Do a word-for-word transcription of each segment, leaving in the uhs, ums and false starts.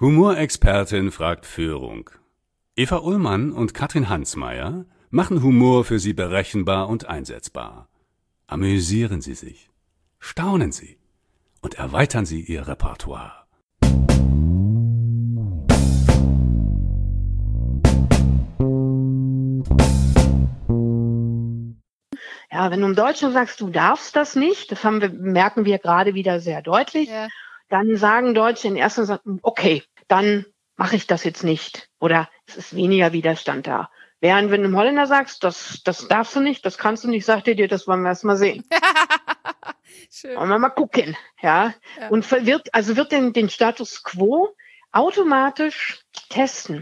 Humorexpertin fragt Führung. Eva Ullmann und Katrin Hansmeier machen Humor für Sie berechenbar und einsetzbar. Amüsieren Sie sich, staunen Sie und erweitern Sie Ihr Repertoire. Ja, wenn du im Deutschen sagst, du darfst das nicht, das haben wir, merken wir gerade wieder sehr deutlich, ja. Dann sagen Deutsche in erster Linie, okay, dann mache ich das jetzt nicht. Oder es ist weniger Widerstand da. Während wenn du einem Holländer sagst, das, das darfst du nicht, das kannst du nicht, sagt er dir, das wollen wir erst mal sehen. Schön. Wollen wir mal gucken. Ja. ja. Und wird, also wird den, den Status quo automatisch testen.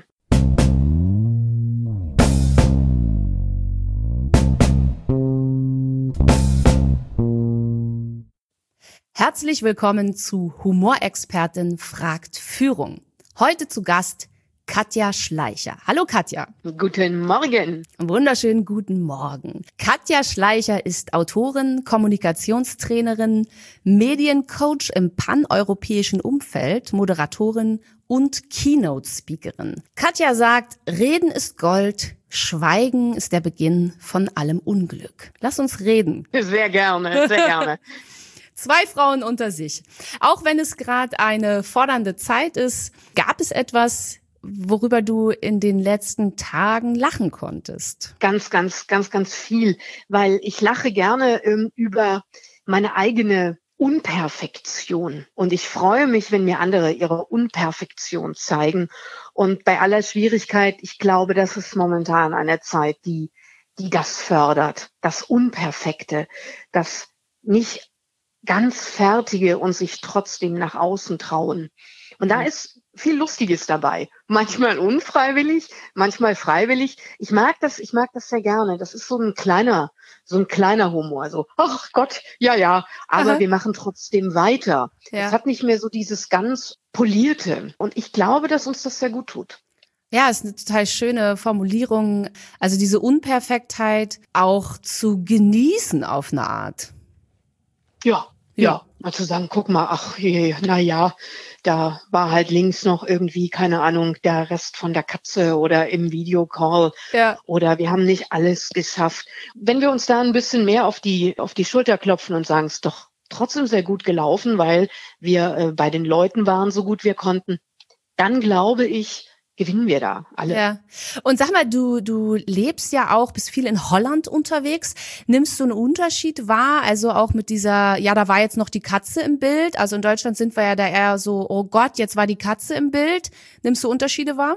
Herzlich willkommen zu Humorexpertin fragt Führung. Heute zu Gast Katja Schleicher. Hallo Katja. Guten Morgen. Wunderschönen guten Morgen. Katja Schleicher ist Autorin, Kommunikationstrainerin, Mediencoach im paneuropäischen Umfeld, Moderatorin und Keynote-Speakerin. Katja sagt, Reden ist Gold, Schweigen ist der Beginn von allem Unglück. Lass uns reden. Sehr gerne, sehr gerne. Zwei Frauen unter sich. Auch wenn es gerade eine fordernde Zeit ist, gab es etwas, worüber du in den letzten Tagen lachen konntest? Ganz, ganz, ganz, ganz viel, weil ich lache gerne ähm, über meine eigene Unperfektion. Und ich freue mich, wenn mir andere ihre Unperfektion zeigen. Und bei aller Schwierigkeit, ich glaube, das ist momentan eine Zeit, die, die das fördert. Das Unperfekte, das nicht ganz Fertige und sich trotzdem nach außen trauen. Und da ist viel Lustiges dabei. Manchmal unfreiwillig, manchmal freiwillig. Ich mag das, ich mag das sehr gerne. Das ist so ein kleiner, so ein kleiner Humor. So, ach Gott, ja, ja, aber Aha. wir machen trotzdem weiter. Ja. Es hat nicht mehr so dieses ganz Polierte. Und ich glaube, dass uns das sehr gut tut. Ja, ist eine total schöne Formulierung. Also diese Unperfektheit auch zu genießen auf eine Art. Ja. Ja, mal zu sagen, guck mal, ach je, na ja, da war halt links noch irgendwie, keine Ahnung, der Rest von der Katze oder im Videocall ja. oder wir haben nicht alles geschafft. Wenn wir uns da ein bisschen mehr auf die auf die Schulter klopfen und sagen, es ist doch trotzdem sehr gut gelaufen, weil wir äh, bei den Leuten waren, so gut wir konnten, dann glaube ich, gewinnen wir da alle. Ja. Und sag mal, du du lebst ja auch, bist viel in Holland unterwegs. Nimmst du einen Unterschied wahr? Also auch mit dieser, ja, da war jetzt noch die Katze im Bild. Also in Deutschland sind wir ja da eher so, oh Gott, jetzt war die Katze im Bild. Nimmst du Unterschiede wahr?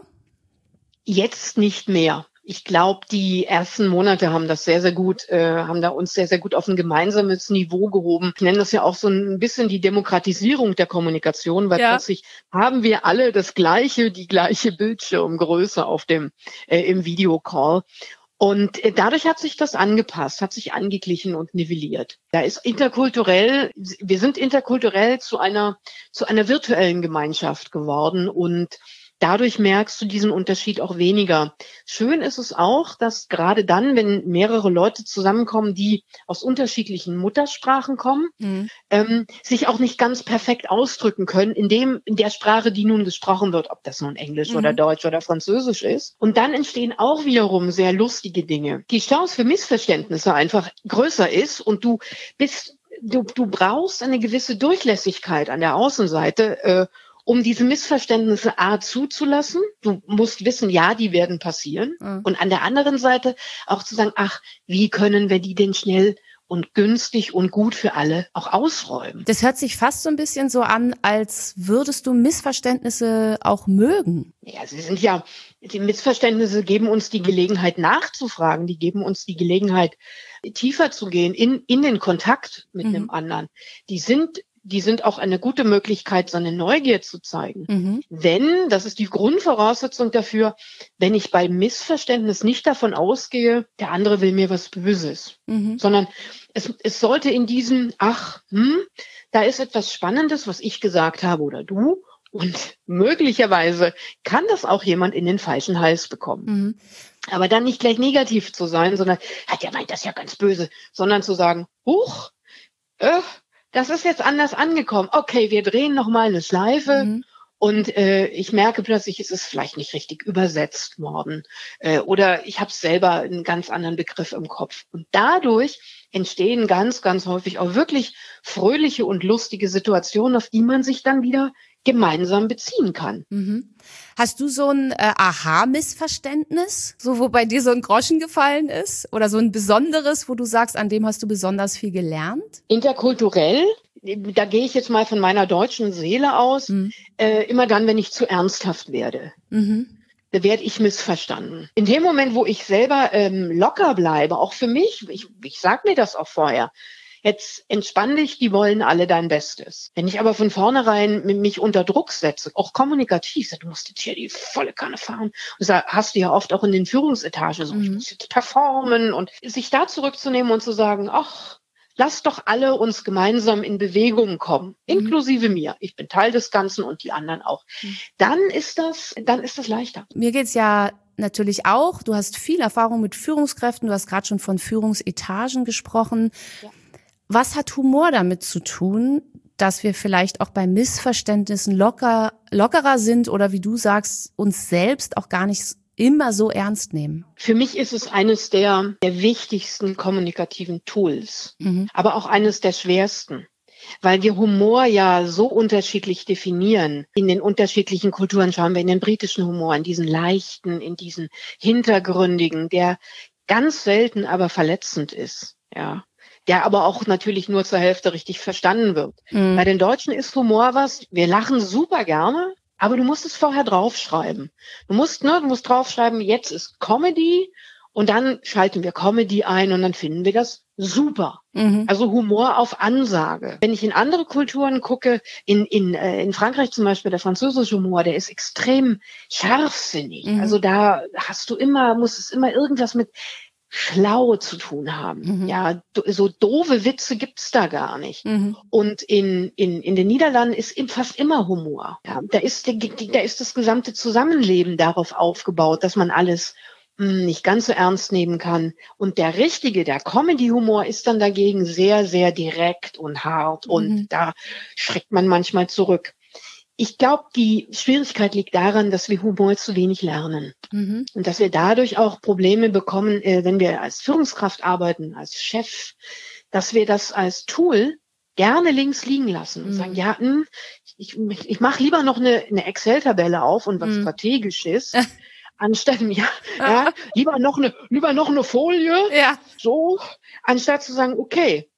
Jetzt nicht mehr. Ich glaube, die ersten Monate haben das sehr, sehr gut, äh, haben da uns sehr, sehr gut auf ein gemeinsames Niveau gehoben. Ich nenne das ja auch so ein bisschen die Demokratisierung der Kommunikation, weil ja. plötzlich haben wir alle das gleiche, die gleiche Bildschirmgröße auf dem äh, im Videocall. Und äh, dadurch hat sich das angepasst, hat sich angeglichen und nivelliert. Da ist interkulturell, wir sind interkulturell zu einer zu einer virtuellen Gemeinschaft geworden und dadurch merkst du diesen Unterschied auch weniger. Schön ist es auch, dass gerade dann, wenn mehrere Leute zusammenkommen, die aus unterschiedlichen Muttersprachen kommen, mhm. ähm, sich auch nicht ganz perfekt ausdrücken können, in dem, in der Sprache, die nun gesprochen wird, ob das nun Englisch mhm. oder Deutsch oder Französisch ist. Und dann entstehen auch wiederum sehr lustige Dinge. Die Chance für Missverständnisse einfach größer ist und du bist, du, du brauchst eine gewisse Durchlässigkeit an der Außenseite, äh, um diese Missverständnisse A zuzulassen. Du musst wissen, ja, die werden passieren. Mhm. Und an der anderen Seite auch zu sagen, ach, wie können wir die denn schnell und günstig und gut für alle auch ausräumen? Das hört sich fast so ein bisschen so an, als würdest du Missverständnisse auch mögen. Ja, sie sind ja, die Missverständnisse geben uns die Gelegenheit nachzufragen, die geben uns die Gelegenheit, tiefer zu gehen in, in den Kontakt mit mhm. dem anderen. Die sind Die sind auch eine gute Möglichkeit, seine Neugier zu zeigen. Mhm. Wenn, das ist die Grundvoraussetzung dafür, wenn ich bei Missverständnis nicht davon ausgehe, der andere will mir was Böses, mhm. sondern es, es sollte in diesem, ach, hm, da ist etwas Spannendes, was ich gesagt habe oder du, und möglicherweise kann das auch jemand in den falschen Hals bekommen. Mhm. Aber dann nicht gleich negativ zu sein, sondern, hat der meint das ja ganz böse, sondern zu sagen, huch, äh, das ist jetzt anders angekommen. Okay, wir drehen noch mal eine Schleife mhm. Und äh, ich merke plötzlich, es ist vielleicht nicht richtig übersetzt worden. Äh, oder ich habe selber einen ganz anderen Begriff im Kopf. Und dadurch entstehen ganz, ganz häufig auch wirklich fröhliche und lustige Situationen, auf die man sich dann wieder gemeinsam beziehen kann. Mhm. Hast du so ein äh, Aha-Missverständnis, so wo bei dir so ein Groschen gefallen ist? Oder so ein besonderes, wo du sagst, an dem hast du besonders viel gelernt? Interkulturell, da gehe ich jetzt mal von meiner deutschen Seele aus, mhm. äh, immer dann, wenn ich zu ernsthaft werde. Mhm. Da werde ich missverstanden. In dem Moment, wo ich selber ähm, locker bleibe, auch für mich, ich, ich sag mir das auch vorher, jetzt entspann dich, die wollen alle dein Bestes. Wenn ich aber von vornherein mich unter Druck setze, auch kommunikativ, sag, du musst jetzt hier die volle Kanne fahren. Und das hast du ja oft auch in den Führungsetagen so, mhm. ich muss jetzt performen. Und sich da zurückzunehmen und zu sagen, ach, lass doch alle uns gemeinsam in Bewegung kommen, mhm. inklusive mir. Ich bin Teil des Ganzen und die anderen auch. Mhm. Dann ist das, dann ist das leichter. Mir geht's ja natürlich auch. Du hast viel Erfahrung mit Führungskräften. Du hast gerade schon von Führungsetagen gesprochen. Ja. Was hat Humor damit zu tun, dass wir vielleicht auch bei Missverständnissen locker, lockerer sind oder wie du sagst, uns selbst auch gar nicht immer so ernst nehmen? Für mich ist es eines der, der wichtigsten kommunikativen Tools, mhm. aber auch eines der schwersten, weil wir Humor ja so unterschiedlich definieren. In den unterschiedlichen Kulturen schauen wir in den britischen Humor, in diesen leichten, in diesen hintergründigen, der ganz selten aber verletzend ist, ja. Der aber auch natürlich nur zur Hälfte richtig verstanden wird. Mhm. Bei den Deutschen ist Humor was, wir lachen super gerne, aber du musst es vorher draufschreiben. Du musst, ne, du musst draufschreiben, jetzt ist Comedy und dann schalten wir Comedy ein und dann finden wir das super. Mhm. Also Humor auf Ansage. Wenn ich in andere Kulturen gucke, in in äh, in Frankreich zum Beispiel, der französische Humor, der ist extrem scharfsinnig. Mhm. Also da hast du immer, muss es immer irgendwas mit schlau zu tun haben. Mhm. Ja, so doofe Witze gibt's da gar nicht. Mhm. Und in in in den Niederlanden ist fast immer Humor. Ja, da ist da ist das gesamte Zusammenleben darauf aufgebaut, dass man alles mh, nicht ganz so ernst nehmen kann. Und der richtige, der Comedy-Humor ist dann dagegen sehr, sehr direkt und hart. Mhm. Und da schreckt man manchmal zurück. Ich glaube, die Schwierigkeit liegt daran, dass wir Humor zu wenig lernen. Mhm. Und dass wir dadurch auch Probleme bekommen, äh, wenn wir als Führungskraft arbeiten, als Chef, dass wir das als Tool gerne links liegen lassen und mhm. sagen, ja, mh, ich, ich, ich mache lieber noch eine, eine Excel-Tabelle auf und was mhm. strategisch ist, anstatt ja, ja, lieber noch eine, lieber noch eine Folie, ja. so, anstatt zu sagen, okay,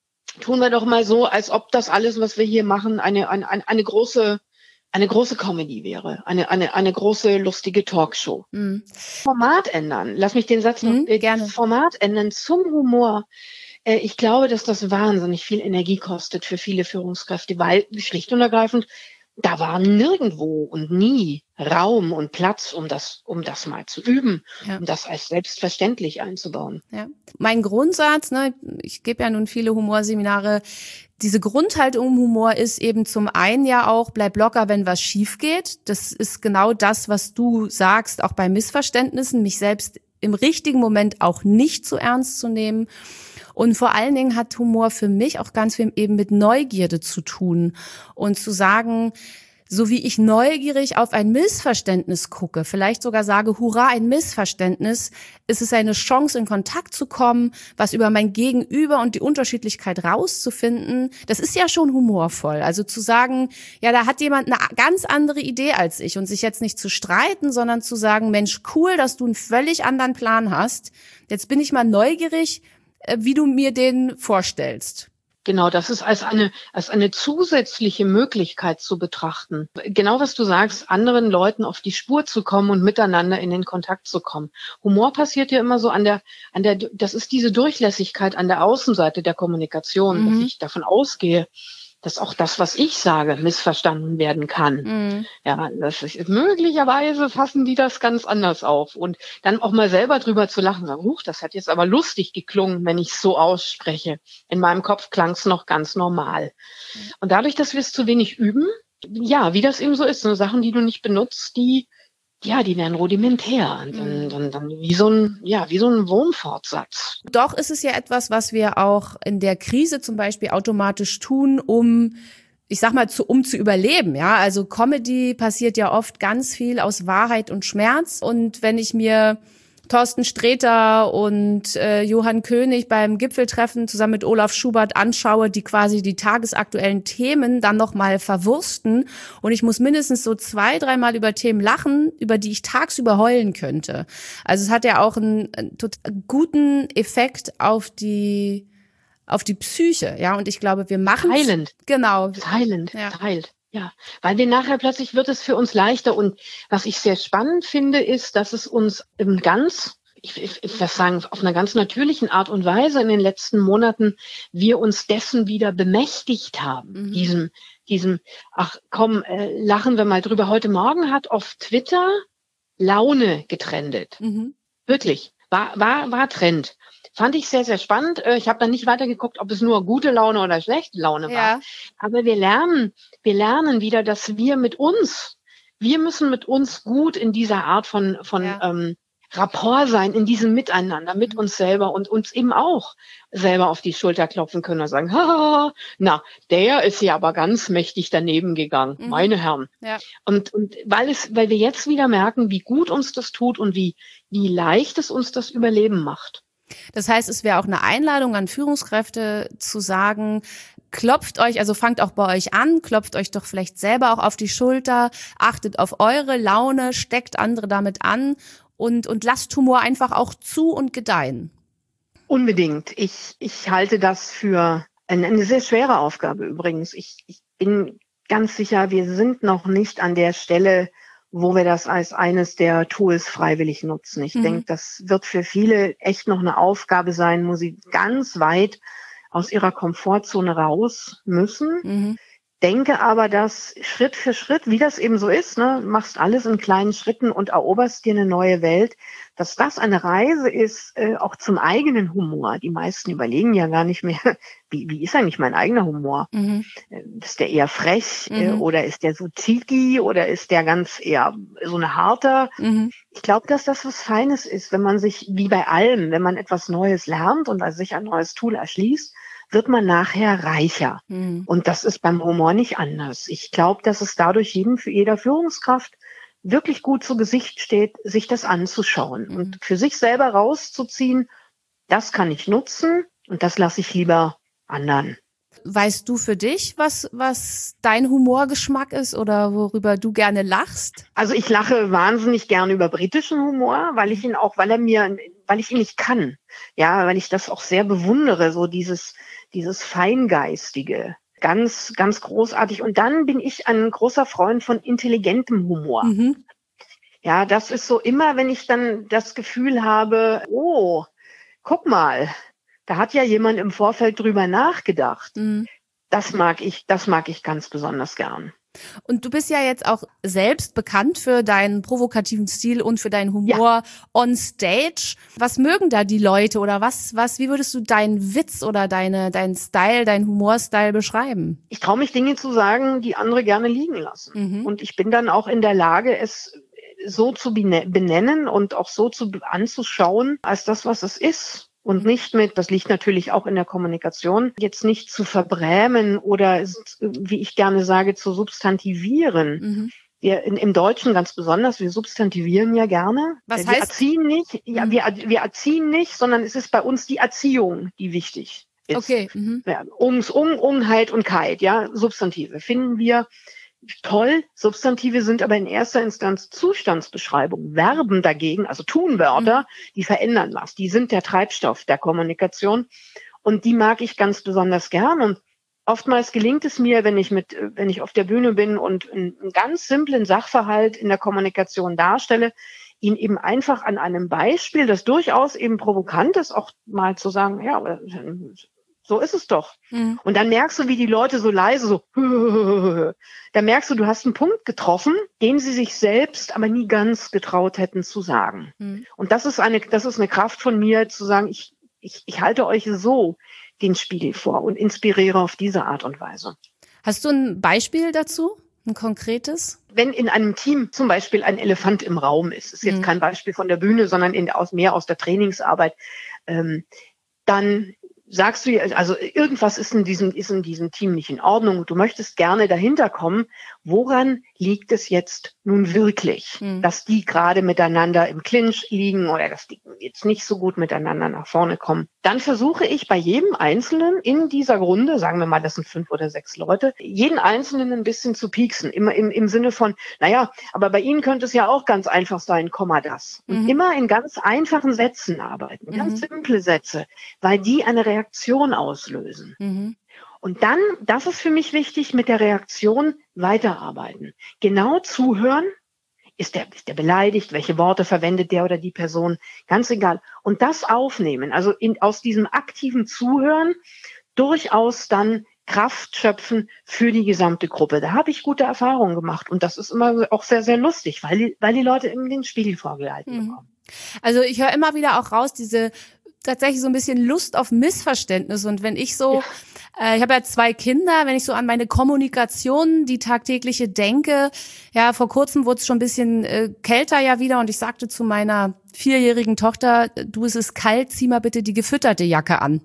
tun wir doch mal so, als ob das alles, was wir hier machen, eine, eine, eine große eine große Comedy wäre, eine eine eine große lustige Talkshow. Mhm. Format ändern. Lass mich den Satz noch mhm, äh, gerne. Format ändern zum Humor. Äh, ich glaube, dass das wahnsinnig viel Energie kostet für viele Führungskräfte, weil schlicht und ergreifend da war nirgendwo und nie Raum und Platz, um das, um das mal zu üben, ja. um das als selbstverständlich einzubauen. Ja. Mein Grundsatz, ne, ich gebe ja nun viele Humorseminare, diese Grundhaltung im Humor ist eben zum einen ja auch, bleib locker, wenn was schief geht. Das ist genau das, was du sagst, auch bei Missverständnissen, mich selbst im richtigen Moment auch nicht so ernst zu nehmen. Und vor allen Dingen hat Humor für mich auch ganz viel eben mit Neugierde zu tun und zu sagen, so wie ich neugierig auf ein Missverständnis gucke, vielleicht sogar sage, hurra, ein Missverständnis, ist es eine Chance, in Kontakt zu kommen, was über mein Gegenüber und die Unterschiedlichkeit rauszufinden. Das ist ja schon humorvoll. Also zu sagen, ja, da hat jemand eine ganz andere Idee als ich und sich jetzt nicht zu streiten, sondern zu sagen, Mensch, cool, dass du einen völlig anderen Plan hast. Jetzt bin ich mal neugierig, wie du mir den vorstellst. Genau, das ist als eine, als eine zusätzliche Möglichkeit zu betrachten. Genau, was du sagst, anderen Leuten auf die Spur zu kommen und miteinander in den Kontakt zu kommen. Humor passiert ja immer so an der, an der, das ist diese Durchlässigkeit an der Außenseite der Kommunikation, mhm. dass ich davon ausgehe, dass auch das, was ich sage, missverstanden werden kann. Mhm. Ja, das ist möglicherweise fassen die das ganz anders auf und dann auch mal selber drüber zu lachen, sagen, huch, das hat jetzt aber lustig geklungen, wenn ich es so ausspreche. In meinem Kopf klang es noch ganz normal. Mhm. Und dadurch, dass wir es zu wenig üben, ja, wie das eben so ist, so Sachen, die du nicht benutzt, die ja, die werden rudimentär. Und dann, dann, dann wie so ein, ja, wie so ein Wurmfortsatz. Doch ist es ja etwas, was wir auch in der Krise zum Beispiel automatisch tun, um ich sag mal, zu, um zu überleben, ja. Also Comedy passiert ja oft ganz viel aus Wahrheit und Schmerz. Und wenn ich mir Thorsten Sträter und äh, Johann König beim Gipfeltreffen zusammen mit Olaf Schubert anschaue, die quasi die tagesaktuellen Themen dann nochmal verwursten. Und ich muss mindestens so zwei, dreimal über Themen lachen, über die ich tagsüber heulen könnte. Also es hat ja auch einen, einen total guten Effekt auf die auf die Psyche, ja. Und ich glaube, wir machen Heilend. Genau. Heilend, ja. heilt. Ja, weil wir nachher plötzlich wird es für uns leichter. Und was ich sehr spannend finde, ist, dass es uns im ganz, ich, ich, ich will sagen, auf einer ganz natürlichen Art und Weise in den letzten Monaten wir uns dessen wieder bemächtigt haben. Mhm. Diesem, diesem, ach komm, äh, lachen wir mal drüber. Heute Morgen hat auf Twitter Laune getrendet. Mhm. Wirklich, war, war, war Trend. Fand ich sehr, sehr spannend. Ich habe dann nicht weitergeguckt, ob es nur gute Laune oder schlechte Laune war. Ja. Aber wir lernen, wir lernen wieder, dass wir mit uns, wir müssen mit uns gut in dieser Art von, von ja. ähm, Rapport sein, in diesem Miteinander, mit uns selber und uns eben auch selber auf die Schulter klopfen können und sagen, ha, na, der ist ja aber ganz mächtig daneben gegangen, mhm. meine Herren. Ja. Und, und weil es, weil wir jetzt wieder merken, wie gut uns das tut und wie, wie leicht es uns das Überleben macht. Das heißt, es wäre auch eine Einladung an Führungskräfte zu sagen, klopft euch, also fangt auch bei euch an, klopft euch doch vielleicht selber auch auf die Schulter, achtet auf eure Laune, steckt andere damit an und, und lasst Humor einfach auch zu und gedeihen. Unbedingt. Ich, ich halte das für eine, eine sehr schwere Aufgabe übrigens. Ich, ich bin ganz sicher, wir sind noch nicht an der Stelle, wo wir das als eines der Tools freiwillig nutzen. Ich mhm. denke, das wird für viele echt noch eine Aufgabe sein, wo sie ganz weit aus ihrer Komfortzone raus müssen. Mhm. Denke aber, dass Schritt für Schritt, wie das eben so ist, ne, machst alles in kleinen Schritten und eroberst dir eine neue Welt, dass das eine Reise ist, äh, auch zum eigenen Humor. Die meisten überlegen ja gar nicht mehr, wie, wie ist eigentlich mein eigener Humor? Mhm. Ist der eher frech mhm. äh, oder ist der so cheeky oder ist der ganz eher so eine harter? Mhm. Ich glaube, dass das was Feines ist, wenn man sich, wie bei allem, wenn man etwas Neues lernt und also sich ein neues Tool erschließt, wird man nachher reicher. Mhm. Und das ist beim Humor nicht anders. Ich glaube, dass es dadurch jedem, für jeder Führungskraft wirklich gut zu Gesicht steht, sich das anzuschauen mhm. und für sich selber rauszuziehen, das kann ich nutzen und das lasse ich lieber anderen. Weißt du für dich, was, was dein Humorgeschmack ist oder worüber du gerne lachst? Also ich lache wahnsinnig gerne über britischen Humor, weil ich ihn auch, weil er mir, weil ich ihn nicht kann. Ja, weil ich das auch sehr bewundere, so dieses, dieses Feingeistige. Ganz, ganz großartig. Und dann bin ich ein großer Freund von intelligentem Humor. Mhm. Ja, das ist so immer, wenn ich dann das Gefühl habe, oh, guck mal, da hat ja jemand im Vorfeld drüber nachgedacht. Mhm. Das mag ich, das mag ich ganz besonders gern. Und du bist ja jetzt auch selbst bekannt für deinen provokativen Stil und für deinen Humor ja. on stage. Was mögen da die Leute oder was, was, wie würdest du deinen Witz oder deine, deinen Style, deinen Humorstyle beschreiben? Ich traue mich Dinge zu sagen, die andere gerne liegen lassen. Mhm. Und ich bin dann auch in der Lage, es so zu benennen und auch so zu anzuschauen, als das, was es ist. Und nicht mit, das liegt natürlich auch in der Kommunikation, jetzt nicht zu verbrämen oder, wie ich gerne sage, zu substantivieren. Mhm. Wir in, im Deutschen ganz besonders, wir substantivieren ja gerne. Was wir heißt? erziehen nicht, ja, wir, wir erziehen nicht, sondern es ist bei uns die Erziehung, die wichtig ist. Okay. Mhm. Ja, Ums, Um, Unheit und Keit, ja, Substantive finden wir toll. Substantive sind aber in erster Instanz Zustandsbeschreibungen. Verben dagegen, also Tunwörter, mhm. die verändern was. Die sind der Treibstoff der Kommunikation. Und die mag ich ganz besonders gern. Und oftmals gelingt es mir, wenn ich mit, wenn ich auf der Bühne bin und einen, einen ganz simplen Sachverhalt in der Kommunikation darstelle, ihn eben einfach an einem Beispiel, das durchaus eben provokant ist, auch mal zu sagen, ja, so ist es doch. Mhm. Und dann merkst du, wie die Leute so leise so, da merkst du, du hast einen Punkt getroffen, den sie sich selbst aber nie ganz getraut hätten zu sagen. Mhm. Und das ist eine, das ist eine Kraft von mir, zu sagen, ich, ich, ich halte euch so den Spiegel vor und inspiriere auf diese Art und Weise. Hast du ein Beispiel dazu? Ein konkretes? Wenn in einem Team zum Beispiel ein Elefant im Raum ist, ist jetzt mhm. kein Beispiel von der Bühne, sondern in, aus, mehr aus der Trainingsarbeit, ähm, dann sagst du, also irgendwas ist in diesem, ist in diesem Team nicht in Ordnung und du möchtest gerne dahinter kommen, woran liegt es jetzt nun wirklich, mhm. dass die gerade miteinander im Clinch liegen oder dass die jetzt nicht so gut miteinander nach vorne kommen. Dann versuche ich bei jedem Einzelnen in dieser Runde, sagen wir mal, das sind fünf oder sechs Leute, jeden Einzelnen ein bisschen zu pieksen. Immer im, im Sinne von, naja, aber bei Ihnen könnte es ja auch ganz einfach sein, Komma das. Und mhm. immer in ganz einfachen Sätzen arbeiten, ganz mhm. simple Sätze, weil die eine Reaktion auslösen. Mhm. Und dann, das ist für mich wichtig, mit der Reaktion weiterarbeiten. Genau zuhören. Ist der, ist der beleidigt? Welche Worte verwendet der oder die Person? Ganz egal. Und das aufnehmen, also in, aus diesem aktiven Zuhören durchaus dann Kraft schöpfen für die gesamte Gruppe. Da habe ich gute Erfahrungen gemacht. Und das ist immer auch sehr, sehr lustig, weil die, weil die Leute immer den Spiegel vorgehalten mhm. bekommen. Also ich höre immer wieder auch raus, diese tatsächlich so ein bisschen Lust auf Missverständnis. Und wenn ich so, ja. äh, ich habe ja zwei Kinder, wenn ich so an meine Kommunikation, die tagtägliche denke, ja, vor kurzem wurde es schon ein bisschen äh, kälter ja wieder und ich sagte zu meiner vierjährigen Tochter, du, es ist kalt, zieh mal bitte die gefütterte Jacke an.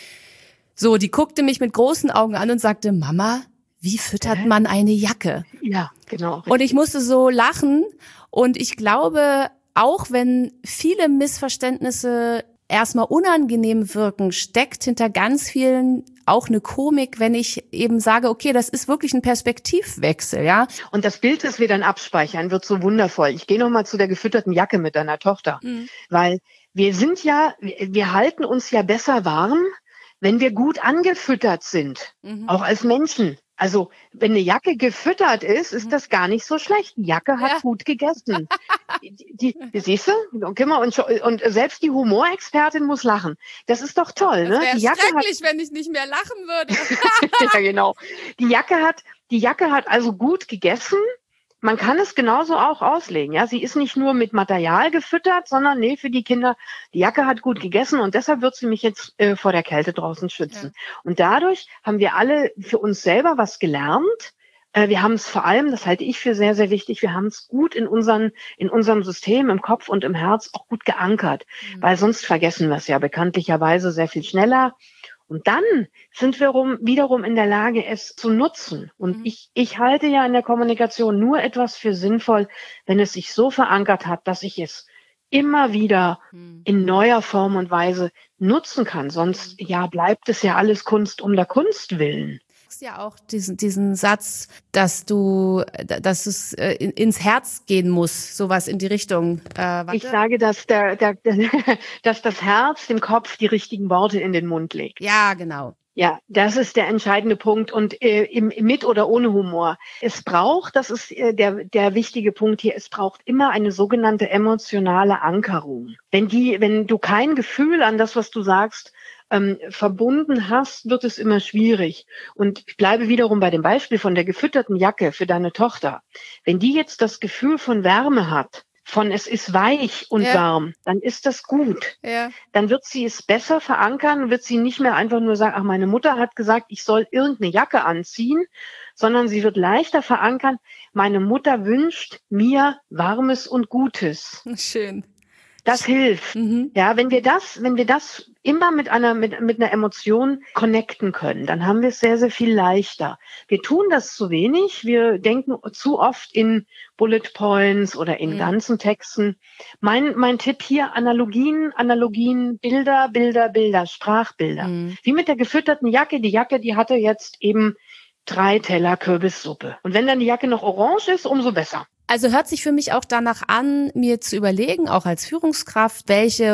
So, die guckte mich mit großen Augen an und sagte, Mama, wie füttert man eine Jacke? Ja, genau. Richtig. Und ich musste so lachen und ich glaube, auch wenn viele Missverständnisse erstmal unangenehm wirken, steckt hinter ganz vielen auch eine Komik, wenn ich eben sage, okay, das ist wirklich ein Perspektivwechsel, ja. Und das Bild, das wir dann abspeichern, wird so wundervoll. Ich gehe nochmal zu der gefütterten Jacke mit deiner Tochter, mhm. weil wir sind ja, wir halten uns ja besser warm, wenn wir gut angefüttert sind, mhm. auch als Menschen. Also, wenn eine Jacke gefüttert ist, ist das gar nicht so schlecht. Die Jacke hat ja. gut gegessen. Die, die, siehst du? Und, und selbst die Humorexpertin muss lachen. Das ist doch toll, das ne? Das wäre schrecklich, wenn ich nicht mehr lachen würde. Ja, genau. Die Jacke hat, die Jacke hat also gut gegessen. Man kann es genauso auch auslegen, ja. Sie ist nicht nur mit Material gefüttert, sondern nee, für die Kinder, die Jacke hat gut gegessen und deshalb wird sie mich jetzt äh, vor der Kälte draußen schützen. Ja. Und dadurch haben wir alle für uns selber was gelernt. Äh, wir haben es vor allem, das halte ich für sehr, sehr wichtig, wir haben es gut in unseren, in unserem System, im Kopf und im Herz auch gut geankert, mhm. weil sonst vergessen wir es ja bekanntlicherweise sehr viel schneller. Und dann sind wir rum, wiederum in der Lage, es zu nutzen. Und mhm. ich, ich halte ja in der Kommunikation nur etwas für sinnvoll, wenn es sich so verankert hat, dass ich es immer wieder mhm. in neuer Form und Weise nutzen kann. Sonst, ja, bleibt es ja alles Kunst um der Kunst willen. Ja auch diesen diesen Satz, dass du, dass es äh, in, ins Herz gehen muss, sowas in die Richtung. Äh, warte. Ich sage, dass der, der, der, dass das Herz dem Kopf die richtigen Worte in den Mund legt. Ja, genau. Ja, das ist der entscheidende Punkt und äh, im, mit oder ohne Humor. Es braucht, das ist äh, der der wichtige Punkt hier, es braucht immer eine sogenannte emotionale Ankerung. Wenn die, wenn du kein Gefühl an das, was du sagst, ähm, verbunden hast, wird es immer schwierig. Und ich bleibe wiederum bei dem Beispiel von der gefütterten Jacke für deine Tochter. Wenn die jetzt das Gefühl von Wärme hat, von es ist weich und ja. warm, dann ist das gut. Ja. Dann wird sie es besser verankern, wird sie nicht mehr einfach nur sagen, ach, meine Mutter hat gesagt, ich soll irgendeine Jacke anziehen, sondern sie wird leichter verankern, meine Mutter wünscht mir Warmes und Gutes. Schön. Das hilft. Mhm. Ja, wenn wir das, wenn wir das immer mit einer, mit, mit einer Emotion connecten können, dann haben wir es sehr, sehr viel leichter. Wir tun das zu wenig. Wir denken zu oft in Bullet Points oder in mhm. ganzen Texten. Mein, mein Tipp hier, Analogien, Analogien, Bilder, Bilder, Bilder, Sprachbilder. Mhm. Wie mit der gefütterten Jacke. Die Jacke, die hatte jetzt eben drei Teller Kürbissuppe. Und wenn dann die Jacke noch orange ist, umso besser. Also hört sich für mich auch danach an, mir zu überlegen, auch als Führungskraft, welche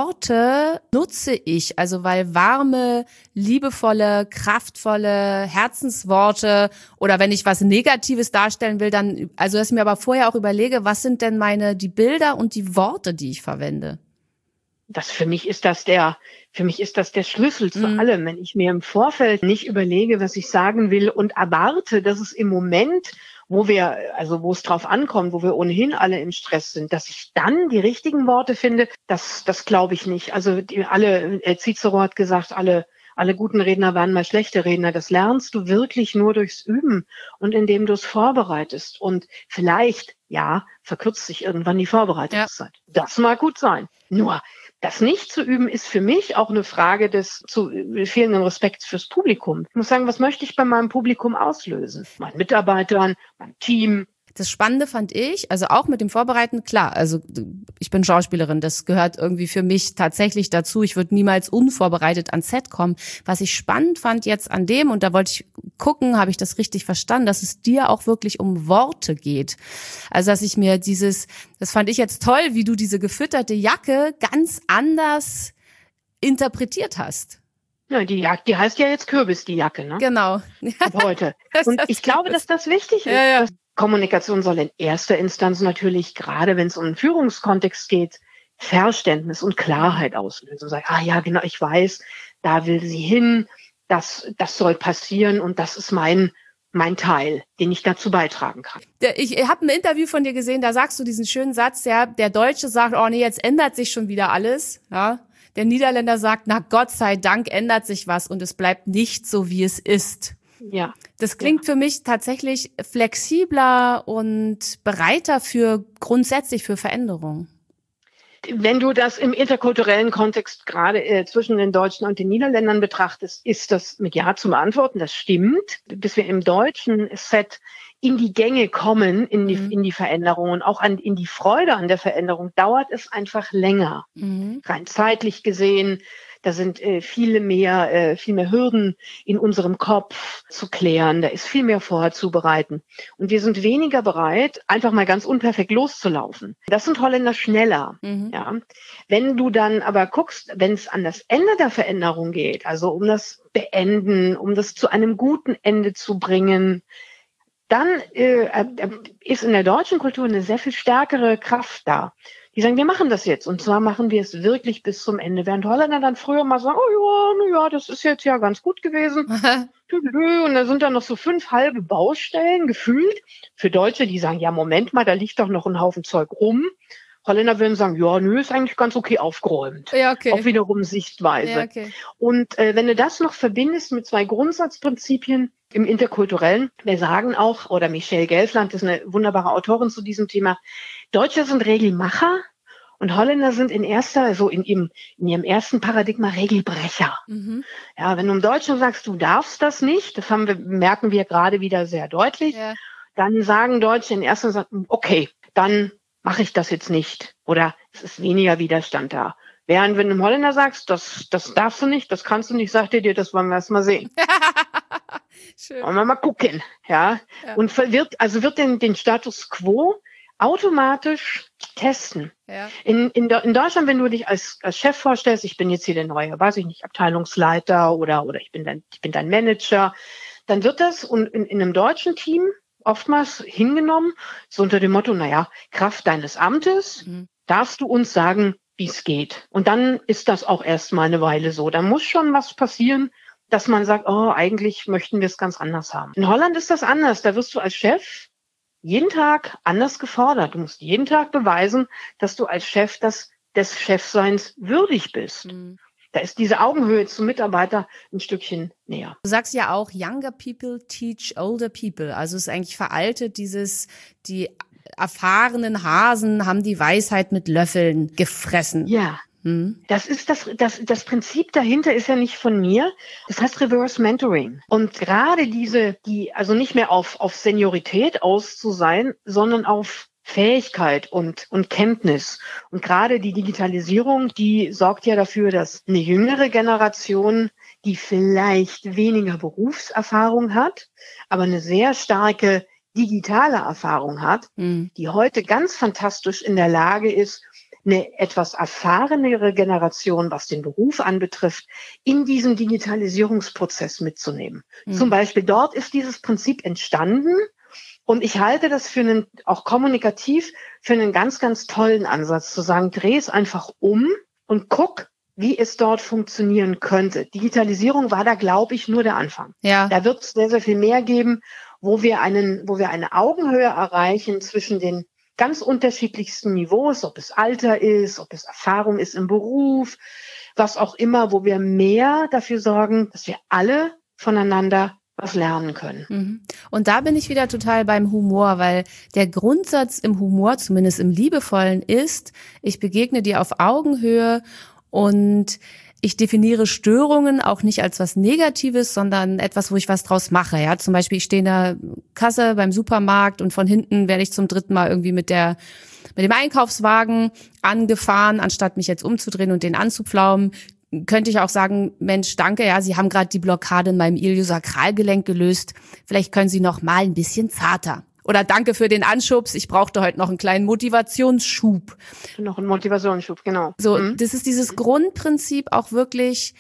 Worte nutze ich? Also weil warme, liebevolle, kraftvolle Herzensworte oder wenn ich was Negatives darstellen will, dann, also dass ich mir aber vorher auch überlege, was sind denn meine, die Bilder und die Worte, die ich verwende? Das für mich ist das der, für mich ist das der Schlüssel zu mhm. allem. Wenn ich mir im Vorfeld nicht überlege, was ich sagen will und erwarte, dass es im Moment, wo wir, also wo es drauf ankommt, wo wir ohnehin alle im Stress sind, dass ich dann die richtigen Worte finde, das, das glaube ich nicht. Also die, alle, Cicero hat gesagt, alle, alle guten Redner waren mal schlechte Redner. Das lernst du wirklich nur durchs Üben und indem du es vorbereitest. Und vielleicht, ja, verkürzt sich irgendwann die Vorbereitungszeit. Ja. Das mag gut sein. Nur, Das nicht zu üben, ist für mich auch eine Frage des zu fehlenden Respekts fürs Publikum. Ich muss sagen, was möchte ich bei meinem Publikum auslösen? Meinen Mitarbeitern, meinem Team. Das Spannende fand ich, also auch mit dem Vorbereiten, klar, also ich bin Schauspielerin, das gehört irgendwie für mich tatsächlich dazu. Ich würde niemals unvorbereitet ans Set kommen. Was ich spannend fand jetzt an dem, und da wollte ich gucken, habe ich das richtig verstanden, dass es dir auch wirklich um Worte geht. Also dass ich mir dieses, das fand ich jetzt toll, wie du diese gefütterte Jacke ganz anders interpretiert hast. Ja, die Jacke, die heißt ja jetzt Kürbis, die Jacke, ne? Genau. Ab heute. Und ich glaube, dass das wichtig ist. Ja, ja. Kommunikation soll in erster Instanz natürlich, gerade wenn es um einen Führungskontext geht, Verständnis und Klarheit auslösen. Sagen, ah ja, genau, ich weiß, da will sie hin, das, das soll passieren und das ist mein, mein Teil, den ich dazu beitragen kann. Ich habe ein Interview von dir gesehen, da sagst du diesen schönen Satz, ja, der Deutsche sagt, oh nee, jetzt ändert sich schon wieder alles, ja. Der Niederländer sagt, na Gott sei Dank ändert sich was und es bleibt nicht so, wie es ist. Ja. Das klingt ja für mich tatsächlich flexibler und bereiter für grundsätzlich für Veränderung. Wenn du das im interkulturellen Kontext gerade äh, zwischen den Deutschen und den Niederländern betrachtest, ist das mit Ja zu beantworten. Das stimmt. Bis wir im deutschen Set in die Gänge kommen, in die, mhm. in die Veränderung und auch an, in die Freude an der Veränderung, dauert es einfach länger. Mhm. Rein zeitlich gesehen. Da sind äh, viele mehr, äh, viel mehr Hürden in unserem Kopf zu klären. Da ist viel mehr vorzubereiten. Und wir sind weniger bereit, einfach mal ganz unperfekt loszulaufen. Das sind Holländer schneller. Mhm. Ja. Wenn du dann aber guckst, wenn es an das Ende der Veränderung geht, also um das Beenden, um das zu einem guten Ende zu bringen, dann äh, ist in der deutschen Kultur eine sehr viel stärkere Kraft da. Die sagen, wir machen das jetzt. Und zwar machen wir es wirklich bis zum Ende. Während Holländer dann früher mal sagen, oh ja, na ja, das ist jetzt ja ganz gut gewesen. Und da sind dann noch so fünf halbe Baustellen gefühlt. Für Deutsche, die sagen, ja, Moment mal, da liegt doch noch ein Haufen Zeug rum. Holländer würden sagen, ja, nö, ist eigentlich ganz okay aufgeräumt. Ja, okay. Auch wiederum Sichtweise. Ja, okay. Und äh, wenn du das noch verbindest mit zwei Grundsatzprinzipien im Interkulturellen, wir sagen auch, oder Michelle Gelfland ist eine wunderbare Autorin zu diesem Thema, Deutsche sind Regelmacher und Holländer sind in erster, also in ihrem, in ihrem ersten Paradigma Regelbrecher. Mhm. Ja, wenn du im Deutschen sagst, du darfst das nicht, das haben wir, merken wir gerade wieder sehr deutlich, ja. Dann sagen Deutsche in erster Linie, okay, dann mache ich das jetzt nicht. Oder es ist weniger Widerstand da. Während wenn du einem Holländer sagst, das, das darfst du nicht, das kannst du nicht, sagt er dir, das wollen wir erst mal sehen. Schön. Wollen wir mal gucken. Ja. Ja. Und wird, also wird den, den Status quo automatisch testen. Ja. In, in, in Deutschland, wenn du dich als, als Chef vorstellst, ich bin jetzt hier der neue, weiß ich nicht, Abteilungsleiter oder, oder ich bin dein, ich bin dein Manager, dann wird das und in, in einem deutschen Team oftmals hingenommen, so unter dem Motto, naja, Kraft deines Amtes, mhm. darfst du uns sagen, wie es geht. Und dann ist das auch erst mal eine Weile so. Da muss schon was passieren, dass man sagt, oh, eigentlich möchten wir es ganz anders haben. In Holland ist das anders. Da wirst du als Chef jeden Tag anders gefordert. Du musst jeden Tag beweisen, dass du als Chef das, des Chefseins würdig bist. Mhm. Da ist diese Augenhöhe zum Mitarbeiter ein Stückchen näher. Du sagst ja auch, younger people teach older people. Also es ist eigentlich veraltet, dieses, die erfahrenen Hasen haben die Weisheit mit Löffeln gefressen. Ja. Hm. Das ist das, das, das Prinzip dahinter ist ja nicht von mir. Das heißt Reverse Mentoring. Und gerade diese, die, also nicht mehr auf, auf Seniorität aus zu sein, sondern auf Fähigkeit und, und Kenntnis. Und gerade die Digitalisierung, die sorgt ja dafür, dass eine jüngere Generation, die vielleicht weniger Berufserfahrung hat, aber eine sehr starke digitale Erfahrung hat, mhm. die heute ganz fantastisch in der Lage ist, eine etwas erfahrenere Generation, was den Beruf anbetrifft, in diesen Digitalisierungsprozess mitzunehmen. Mhm. Zum Beispiel dort ist dieses Prinzip entstanden und ich halte das für einen, auch kommunikativ, für einen ganz, ganz tollen Ansatz, zu sagen, dreh es einfach um und guck, wie es dort funktionieren könnte. Digitalisierung war da, glaube ich, nur der Anfang. Ja. Da wird es sehr, sehr viel mehr geben, wo wir einen, wo wir eine Augenhöhe erreichen zwischen den ganz unterschiedlichsten Niveaus, ob es Alter ist, ob es Erfahrung ist im Beruf, was auch immer, wo wir mehr dafür sorgen, dass wir alle voneinander was lernen können. Und da bin ich wieder total beim Humor, weil der Grundsatz im Humor, zumindest im Liebevollen, ist, ich begegne dir auf Augenhöhe Und ich definiere Störungen auch nicht als was Negatives, sondern etwas, wo ich was draus mache. Ja, zum Beispiel, ich stehe in der Kasse beim Supermarkt und von hinten werde ich zum dritten Mal irgendwie mit der mit dem Einkaufswagen angefahren, anstatt mich jetzt umzudrehen und den anzupflaumen. Könnte ich auch sagen, Mensch, danke, ja, Sie haben gerade die Blockade in meinem Iliosakralgelenk gelöst. Vielleicht können Sie noch mal ein bisschen zarter. Oder danke für den Anschubs, ich brauchte heute noch einen kleinen Motivationsschub. Noch einen Motivationsschub, genau. So, mhm. das ist dieses Grundprinzip, auch wirklich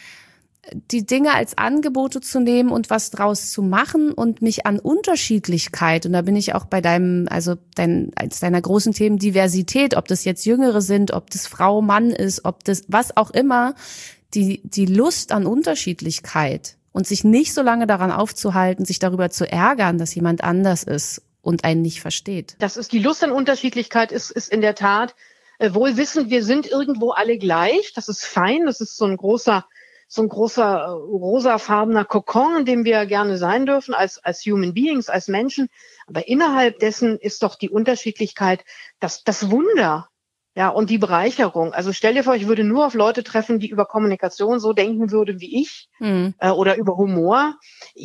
die Dinge als Angebote zu nehmen und was draus zu machen und mich an Unterschiedlichkeit, und da bin ich auch bei deinem, also dein, als deiner großen Themen Diversität, ob das jetzt Jüngere sind, ob das Frau, Mann ist, ob das, was auch immer, die, die Lust an Unterschiedlichkeit und sich nicht so lange daran aufzuhalten, sich darüber zu ärgern, dass jemand anders ist und einen nicht versteht. Das ist die Lust an Unterschiedlichkeit, ist, ist in der Tat äh, wohl wissend, wir sind irgendwo alle gleich. Das ist fein, das ist so ein großer, so ein großer äh, rosafarbener Kokon, in dem wir gerne sein dürfen als, als Human Beings, als Menschen. Aber innerhalb dessen ist doch die Unterschiedlichkeit das, das Wunder, ja, und die Bereicherung. Also stell dir vor, ich würde nur auf Leute treffen, die über Kommunikation so denken würden wie ich, mhm. äh, oder über Humor.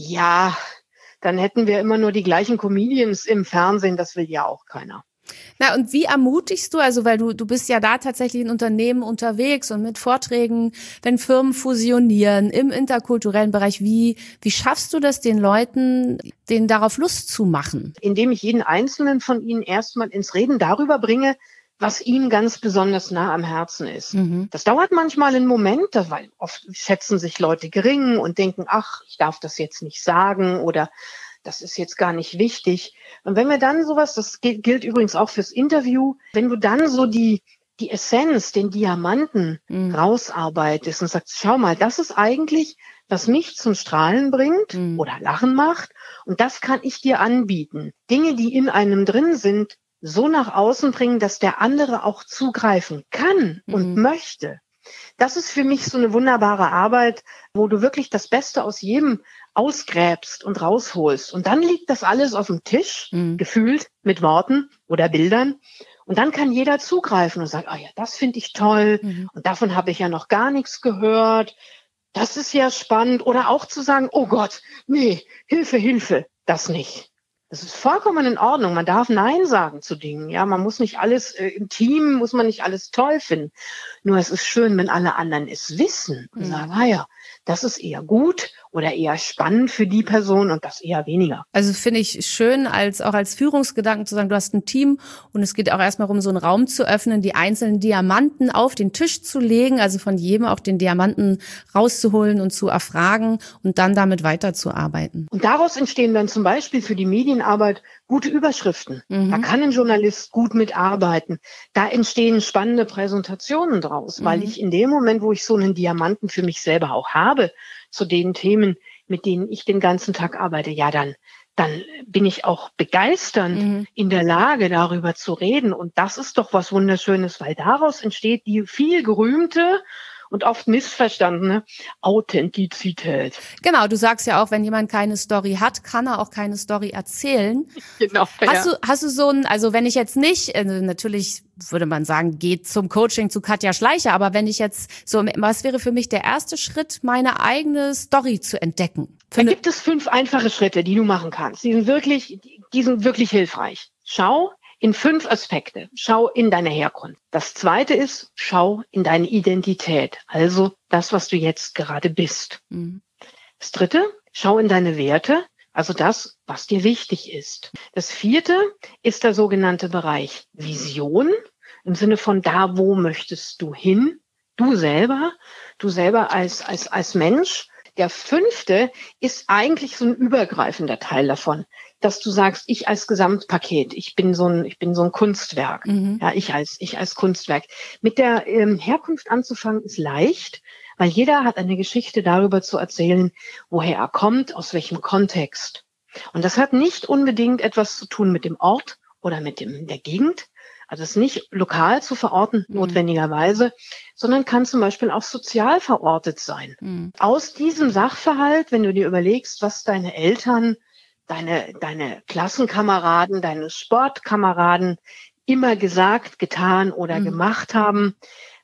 Ja, dann hätten wir immer nur die gleichen Comedians im Fernsehen, das will ja auch keiner. Na, und wie ermutigst du, also weil du du bist ja da tatsächlich in Unternehmen unterwegs und mit Vorträgen, wenn Firmen fusionieren im interkulturellen Bereich, wie wie schaffst du das, den Leuten, denen darauf Lust zu machen? Indem ich jeden Einzelnen von ihnen erstmal ins Reden darüber bringe, was ihnen ganz besonders nah am Herzen ist. Mhm. Das dauert manchmal einen Moment, weil oft schätzen sich Leute gering und denken, ach, ich darf das jetzt nicht sagen oder das ist jetzt gar nicht wichtig. Und wenn wir dann sowas, das gilt, gilt übrigens auch fürs Interview, wenn du dann so die die Essenz, den Diamanten mhm. rausarbeitest und sagst, schau mal, das ist eigentlich, was mich zum Strahlen bringt mhm. oder lachen macht und das kann ich dir anbieten. Dinge, die in einem drin sind, so nach außen bringen, dass der andere auch zugreifen kann und mhm. möchte. Das ist für mich so eine wunderbare Arbeit, wo du wirklich das Beste aus jedem ausgräbst und rausholst. Und dann liegt das alles auf dem Tisch, mhm. gefühlt mit Worten oder Bildern. Und dann kann jeder zugreifen und sagen, ah ja, das finde ich toll. Mhm. Und davon habe ich ja noch gar nichts gehört. Das ist ja spannend. Oder auch zu sagen, oh Gott, nee, Hilfe, Hilfe, das nicht. Das ist vollkommen in Ordnung. Man darf Nein sagen zu Dingen. Ja, man muss nicht alles äh, im Team, muss man nicht alles toll finden. Nur es ist schön, wenn alle anderen es wissen und mhm. sagen, ah ja, das ist eher gut oder eher spannend für die Person und das eher weniger. Also finde ich schön, als auch als Führungsgedanken zu sagen, du hast ein Team und es geht auch erstmal darum, so einen Raum zu öffnen, die einzelnen Diamanten auf den Tisch zu legen, also von jedem auch den Diamanten rauszuholen und zu erfragen und dann damit weiterzuarbeiten. Und daraus entstehen dann zum Beispiel für die Medienarbeit gute Überschriften. Mhm. Da kann ein Journalist gut mitarbeiten. Da entstehen spannende Präsentationen draus, mhm. weil ich in dem Moment, wo ich so einen Diamanten für mich selber auch habe, zu den Themen, mit denen ich den ganzen Tag arbeite, ja, dann, dann bin ich auch begeisternd mhm. in der Lage, darüber zu reden. Und das ist doch was Wunderschönes, weil daraus entsteht die viel gerühmte und oft missverstandene Authentizität. Genau, du sagst ja auch, wenn jemand keine Story hat, kann er auch keine Story erzählen. Genau. Hast ja. du, hast du so ein, also wenn ich jetzt nicht, also natürlich würde man sagen, geht zum Coaching zu Katja Schleicher, aber wenn ich jetzt so, was wäre für mich der erste Schritt, meine eigene Story zu entdecken? Da gibt es fünf einfache Schritte, die du machen kannst. Die sind wirklich, die sind wirklich hilfreich. Schau in fünf Aspekte. Schau in deine Herkunft. Das zweite ist, schau in deine Identität. Also das, was du jetzt gerade bist. Mhm. Das dritte, schau in deine Werte. Also das, was dir wichtig ist. Das vierte ist der sogenannte Bereich Vision. Im Sinne von da, wo möchtest du hin? Du selber. Du selber als, als, als Mensch. Der fünfte ist eigentlich so ein übergreifender Teil davon, dass du sagst, ich als Gesamtpaket, ich bin so ein, ich bin so ein Kunstwerk. Mhm. Ja, ich als, ich als Kunstwerk. Mit der ähm, Herkunft anzufangen ist leicht, weil jeder hat eine Geschichte darüber zu erzählen, woher er kommt, aus welchem Kontext. Und das hat nicht unbedingt etwas zu tun mit dem Ort oder mit dem, der Gegend. Also es ist nicht lokal zu verorten, mhm. notwendigerweise, sondern kann zum Beispiel auch sozial verortet sein. Mhm. Aus diesem Sachverhalt, wenn du dir überlegst, was deine Eltern, deine, deine Klassenkameraden, deine Sportkameraden immer gesagt, getan oder mhm. gemacht haben,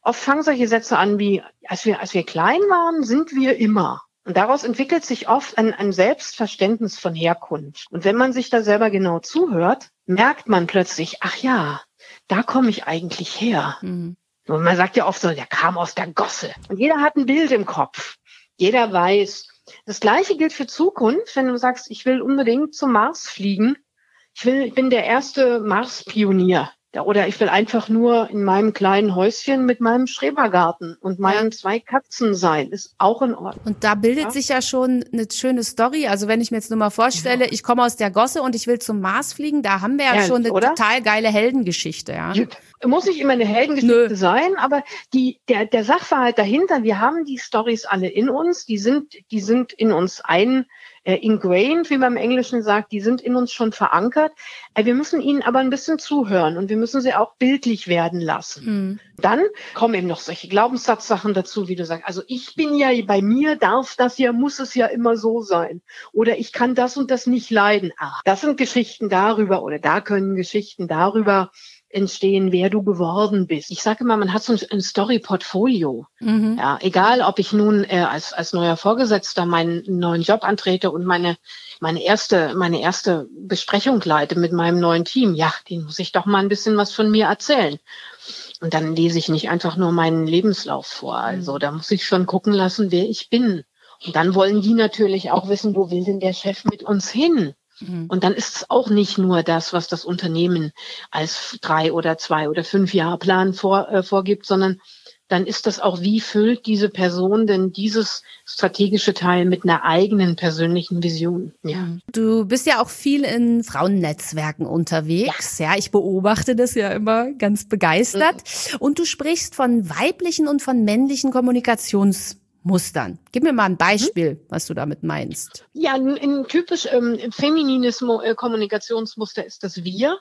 oft fangen solche Sätze an wie, als wir, als wir klein waren, sind wir immer. Und daraus entwickelt sich oft ein, ein Selbstverständnis von Herkunft. Und wenn man sich da selber genau zuhört, merkt man plötzlich, ach ja, da komme ich eigentlich her. Mhm. Und man sagt ja oft so, der kam aus der Gosse. Und jeder hat ein Bild im Kopf. Jeder weiß. Das Gleiche gilt für Zukunft, wenn du sagst, ich will unbedingt zum Mars fliegen. Ich will, ich bin der erste Mars-Pionier. Oder ich will einfach nur in meinem kleinen Häuschen mit meinem Schrebergarten und meinen ja. zwei Katzen sein. Ist auch in Ordnung. Und da bildet ja? sich ja schon eine schöne Story. Also wenn ich mir jetzt nur mal vorstelle, ja. ich komme aus der Gosse und ich will zum Mars fliegen, da haben wir ja, ja schon eine oder? total geile Heldengeschichte. Ja. Muss nicht immer eine Heldengeschichte Nö. sein, aber die, der, der Sachverhalt dahinter, wir haben die Storys alle in uns, die sind, die sind in uns ein, äh, ingrained, wie man im Englischen sagt, die sind in uns schon verankert. Äh, wir müssen ihnen aber ein bisschen zuhören und wir müssen sie auch bildlich werden lassen. Mhm. Dann kommen eben noch solche Glaubenssatzsachen dazu, wie du sagst. Also ich bin ja, bei mir darf das ja, muss es ja immer so sein. Oder ich kann das und das nicht leiden. Ach, das sind Geschichten darüber oder da können Geschichten darüber entstehen, wer du geworden bist. Ich sage immer, man hat so ein Story-Portfolio. Mhm. Ja, egal, ob ich nun äh, als als neuer Vorgesetzter meinen neuen Job antrete und meine meine erste meine erste Besprechung leite mit meinem neuen Team. Ja, den muss ich doch mal ein bisschen was von mir erzählen. Und dann lese ich nicht einfach nur meinen Lebenslauf vor. Also mhm. da muss ich schon gucken lassen, wer ich bin. Und dann wollen die natürlich auch wissen, wo will denn der Chef mit uns hin? Und dann ist es auch nicht nur das, was das Unternehmen als drei oder zwei oder fünf Jahre Plan vor, äh, vorgibt, sondern dann ist das auch, wie füllt diese Person denn dieses strategische Teil mit einer eigenen persönlichen Vision. Ja. Du bist ja auch viel in Frauennetzwerken unterwegs. Ja, ja ich beobachte das ja immer ganz begeistert. Mhm. Und du sprichst von weiblichen und von männlichen Kommunikations Mustern. Gib mir mal ein Beispiel, mhm. was du damit meinst. Ja, ein, ein typisch ähm, feminines Mo- äh, Kommunikationsmuster ist das Wir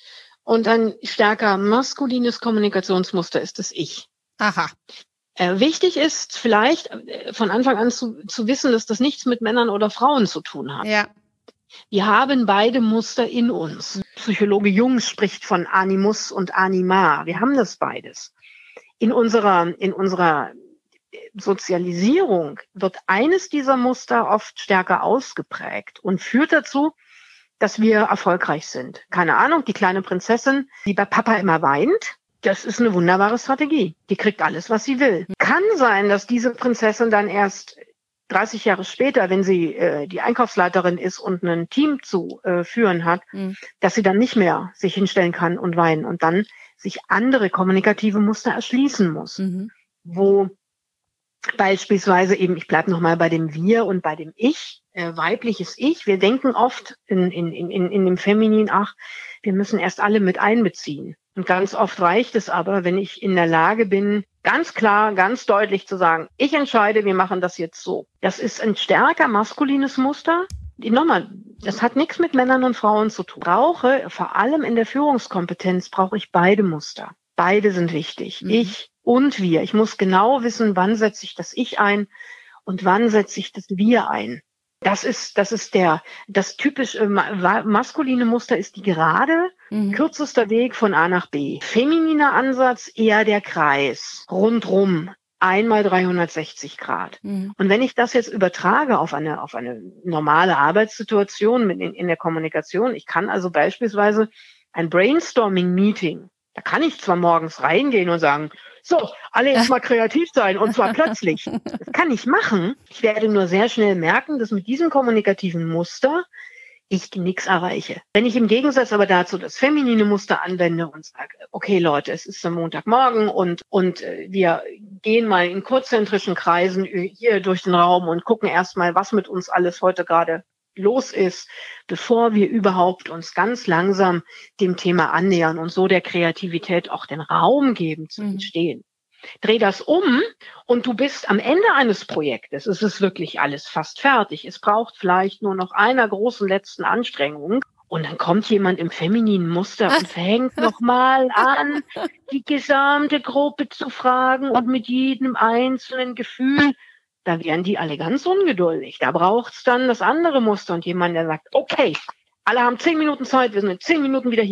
und ein stärker maskulines Kommunikationsmuster ist das Ich. Aha. Äh, wichtig ist vielleicht äh, von Anfang an zu, zu wissen, dass das nichts mit Männern oder Frauen zu tun hat. Ja. Wir haben beide Muster in uns. Psychologe Jung spricht von Animus und Anima. Wir haben das beides. In unserer, in unserer Sozialisierung wird eines dieser Muster oft stärker ausgeprägt und führt dazu, dass wir erfolgreich sind. Keine Ahnung, die kleine Prinzessin, die bei Papa immer weint, das ist eine wunderbare Strategie. Die kriegt alles, was sie will. Kann sein, dass diese Prinzessin dann erst dreißig Jahre später, wenn sie äh, die Einkaufsleiterin ist und ein Team zu äh, führen hat, mhm. dass sie dann nicht mehr sich hinstellen kann und weinen und dann sich andere kommunikative Muster erschließen muss, mhm. wo beispielsweise eben, ich bleibe nochmal bei dem Wir und bei dem Ich, äh, weibliches Ich. Wir denken oft in, in, in, in dem Feminin, ach, wir müssen erst alle mit einbeziehen. Und ganz oft reicht es aber, wenn ich in der Lage bin, ganz klar, ganz deutlich zu sagen, ich entscheide, wir machen das jetzt so. Das ist ein stärker maskulines Muster. Nochmal, das hat nichts mit Männern und Frauen zu tun. Ich brauche, vor allem in der Führungskompetenz, brauche ich beide Muster. Beide sind wichtig. Mhm. Ich und wir. Ich muss genau wissen, wann setze ich das Ich ein und wann setze ich das Wir ein. Das ist, das ist der, das typisch äh, maskuline Muster ist die gerade, mhm. kürzester Weg von A nach B. Femininer Ansatz eher der Kreis, rundrum, einmal dreihundertsechzig Grad. Mhm. Und wenn ich das jetzt übertrage auf eine, auf eine normale Arbeitssituation mit in, in der Kommunikation, ich kann also beispielsweise ein Brainstorming-Meeting, da kann ich zwar morgens reingehen und sagen, so, alle jetzt mal kreativ sein und zwar plötzlich. Das kann ich machen. Ich werde nur sehr schnell merken, dass mit diesem kommunikativen Muster ich nichts erreiche. Wenn ich im Gegensatz aber dazu das feminine Muster anwende und sage, okay Leute, es ist am Montagmorgen und und wir gehen mal in konzentrischen Kreisen hier durch den Raum und gucken erstmal, was mit uns alles heute gerade los ist, bevor wir überhaupt uns ganz langsam dem Thema annähern und so der Kreativität auch den Raum geben zu entstehen. Dreh das um und du bist am Ende eines Projektes. Es ist wirklich alles fast fertig. Es braucht vielleicht nur noch einer großen letzten Anstrengung. Und dann kommt jemand im femininen Muster und fängt nochmal an, die gesamte Gruppe zu fragen und mit jedem einzelnen Gefühl. Da werden die alle ganz ungeduldig. Da braucht's dann das andere Muster und jemand, der sagt, okay, alle haben zehn Minuten Zeit, wir sind in zehn Minuten wieder hier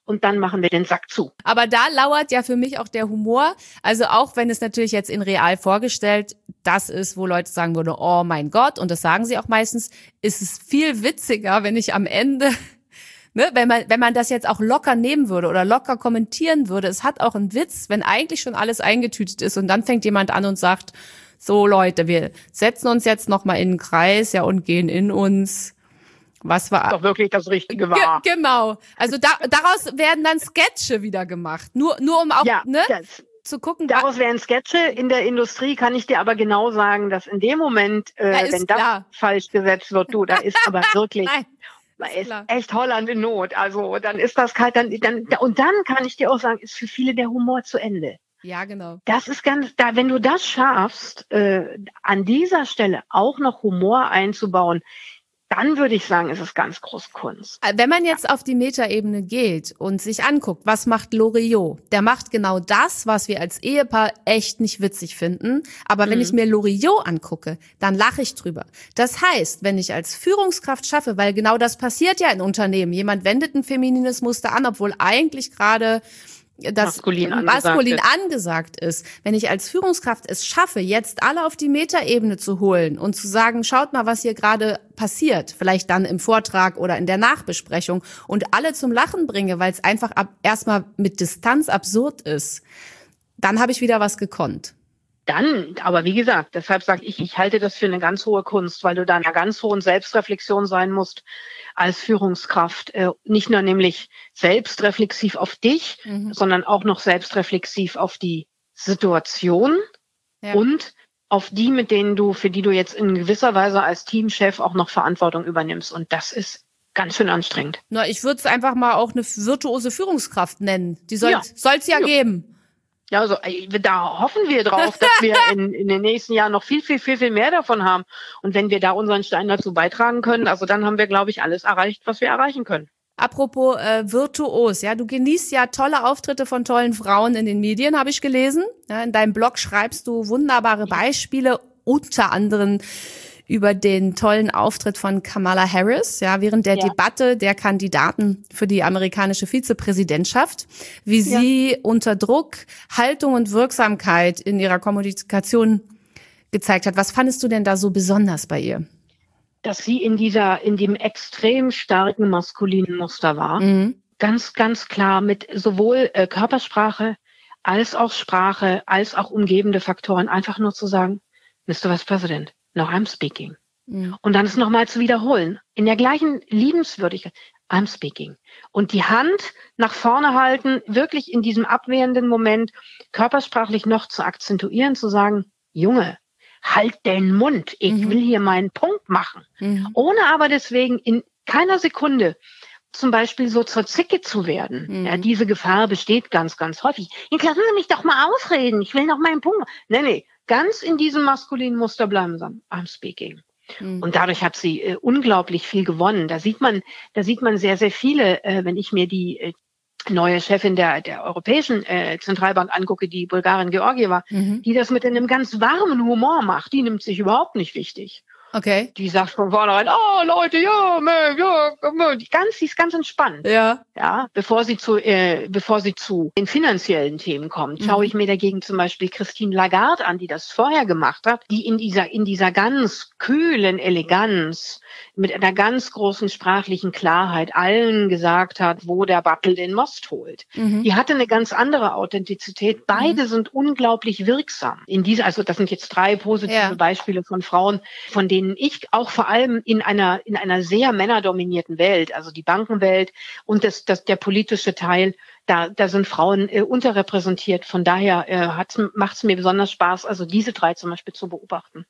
und dann machen wir den Sack zu. Aber da lauert ja für mich auch der Humor. Also auch wenn es natürlich jetzt in real vorgestellt das ist, wo Leute sagen würden, oh mein Gott, und das sagen sie auch meistens, ist es viel witziger, wenn ich am Ende, ne, wenn man, wenn man das jetzt auch locker nehmen würde oder locker kommentieren würde, es hat auch einen Witz, wenn eigentlich schon alles eingetütet ist und dann fängt jemand an und sagt, so Leute, wir setzen uns jetzt nochmal in den Kreis, ja, und gehen in uns. Was war doch wirklich das Richtige war. Ge- genau. Also da, daraus werden dann Sketche wieder gemacht. Nur, nur um auch, ja, ne, das, zu gucken. Daraus wären Sketche. In der Industrie kann ich dir aber genau sagen, dass in dem Moment, äh, Ja, wenn klar. das falsch gesetzt wird, du, da ist aber wirklich, Nein, da ist ist klar. echt Holland in Not. Also dann ist das kalt, dann, dann, und dann kann ich dir auch sagen, ist für viele der Humor zu Ende. Ja, genau. Das ist ganz, da, wenn du das schaffst, äh, an dieser Stelle auch noch Humor einzubauen, dann würde ich sagen, ist es ganz groß Kunst. Wenn man jetzt auf die Metaebene geht und sich anguckt, was macht Loriot? Der macht genau das, was wir als Ehepaar echt nicht witzig finden. Aber wenn Mhm. ich mir Loriot angucke, dann lache ich drüber. Das heißt, wenn ich als Führungskraft schaffe, weil genau das passiert ja in Unternehmen, jemand wendet ein feminines Muster an, obwohl eigentlich gerade das Maskulin angesagt maskulin ist. angesagt ist. Wenn ich als Führungskraft es schaffe, jetzt alle auf die Metaebene zu holen und zu sagen, schaut mal, was hier gerade passiert, vielleicht dann im Vortrag oder in der Nachbesprechung und alle zum Lachen bringe, weil es einfach ab, erstmal mit Distanz absurd ist, dann habe ich wieder was gekonnt. Dann, aber wie gesagt, deshalb sage ich, ich halte das für eine ganz hohe Kunst, weil du da in einer ganz hohen Selbstreflexion sein musst als Führungskraft. Äh, nicht nur nämlich selbstreflexiv auf dich, Mhm. sondern auch noch selbstreflexiv auf die Situation Ja. und auf die, mit denen du, für die du jetzt in gewisser Weise als Teamchef auch noch Verantwortung übernimmst. Und das ist ganz schön anstrengend. Na, ich würde es einfach mal auch eine virtuose Führungskraft nennen. Die soll Ja. soll's ja, Ja. geben. Ja, also ey, da hoffen wir drauf, dass wir in, in den nächsten Jahren noch viel, viel, viel, viel mehr davon haben. Und wenn wir da unseren Stein dazu beitragen können, also dann haben wir, glaube ich, alles erreicht, was wir erreichen können. Apropos äh, virtuos, ja, du genießt ja tolle Auftritte von tollen Frauen in den Medien, habe ich gelesen. Ja, in deinem Blog schreibst du wunderbare Beispiele, unter anderem über den tollen Auftritt von Kamala Harris, ja, während der Ja. Debatte der Kandidaten für die amerikanische Vizepräsidentschaft, wie sie unter Druck Haltung und Wirksamkeit in ihrer Kommunikation gezeigt hat. Was fandest du denn da so besonders bei ihr? Dass sie in dieser, in dem extrem starken maskulinen Muster war. Mhm. Ganz, ganz klar mit sowohl äh, Körpersprache als auch Sprache, als auch umgebende Faktoren. Einfach nur zu sagen, Mister Vice President, now I'm speaking. Mhm. Und dann es nochmal zu wiederholen. In der gleichen Liebenswürdigkeit. I'm speaking. Und die Hand nach vorne halten, wirklich in diesem abwehrenden Moment körpersprachlich noch zu akzentuieren, zu sagen, Junge, halt den Mund, ich Mhm. will hier meinen Punkt machen. Mhm. Ohne aber deswegen in keiner Sekunde zum Beispiel so zur Zicke zu werden. Mhm. Ja, diese Gefahr besteht ganz, ganz häufig. Jetzt lassen Sie mich doch mal ausreden, ich will noch meinen Punkt. Nee, nee, ganz in diesem maskulinen Muster bleiben sagen, I'm speaking. Mhm. Und dadurch hat sie äh, unglaublich viel gewonnen. Da sieht man, da sieht man sehr, sehr viele, äh, wenn ich mir die äh, neue Chefin der, der Europäischen äh, Zentralbank angucke, die Bulgarin Georgieva, Mhm. die das mit einem ganz warmen Humor macht. Die nimmt sich überhaupt nicht wichtig. Okay. Die sagt von vornherein, oh Leute, ja, man, ja, man. die ganz, die ist ganz entspannt. Ja. Ja, bevor sie zu, äh, bevor sie zu den finanziellen Themen kommt, Mhm. schaue ich mir dagegen zum Beispiel Christine Lagarde an, die das vorher gemacht hat, die in dieser, in dieser ganz kühlen Eleganz, mit einer ganz großen sprachlichen Klarheit allen gesagt hat, wo der Battle den Most holt. Mhm. Die hatte eine ganz andere Authentizität. Beide sind unglaublich wirksam. In dieser, also das sind jetzt drei positive Ja. Beispiele von Frauen, von denen ich auch vor allem in einer, in einer sehr männerdominierten Welt, also die Bankenwelt und das, das, der politische Teil, da, da sind Frauen äh, unterrepräsentiert. Von daher äh, macht es mir besonders Spaß, also diese drei zum Beispiel zu beobachten.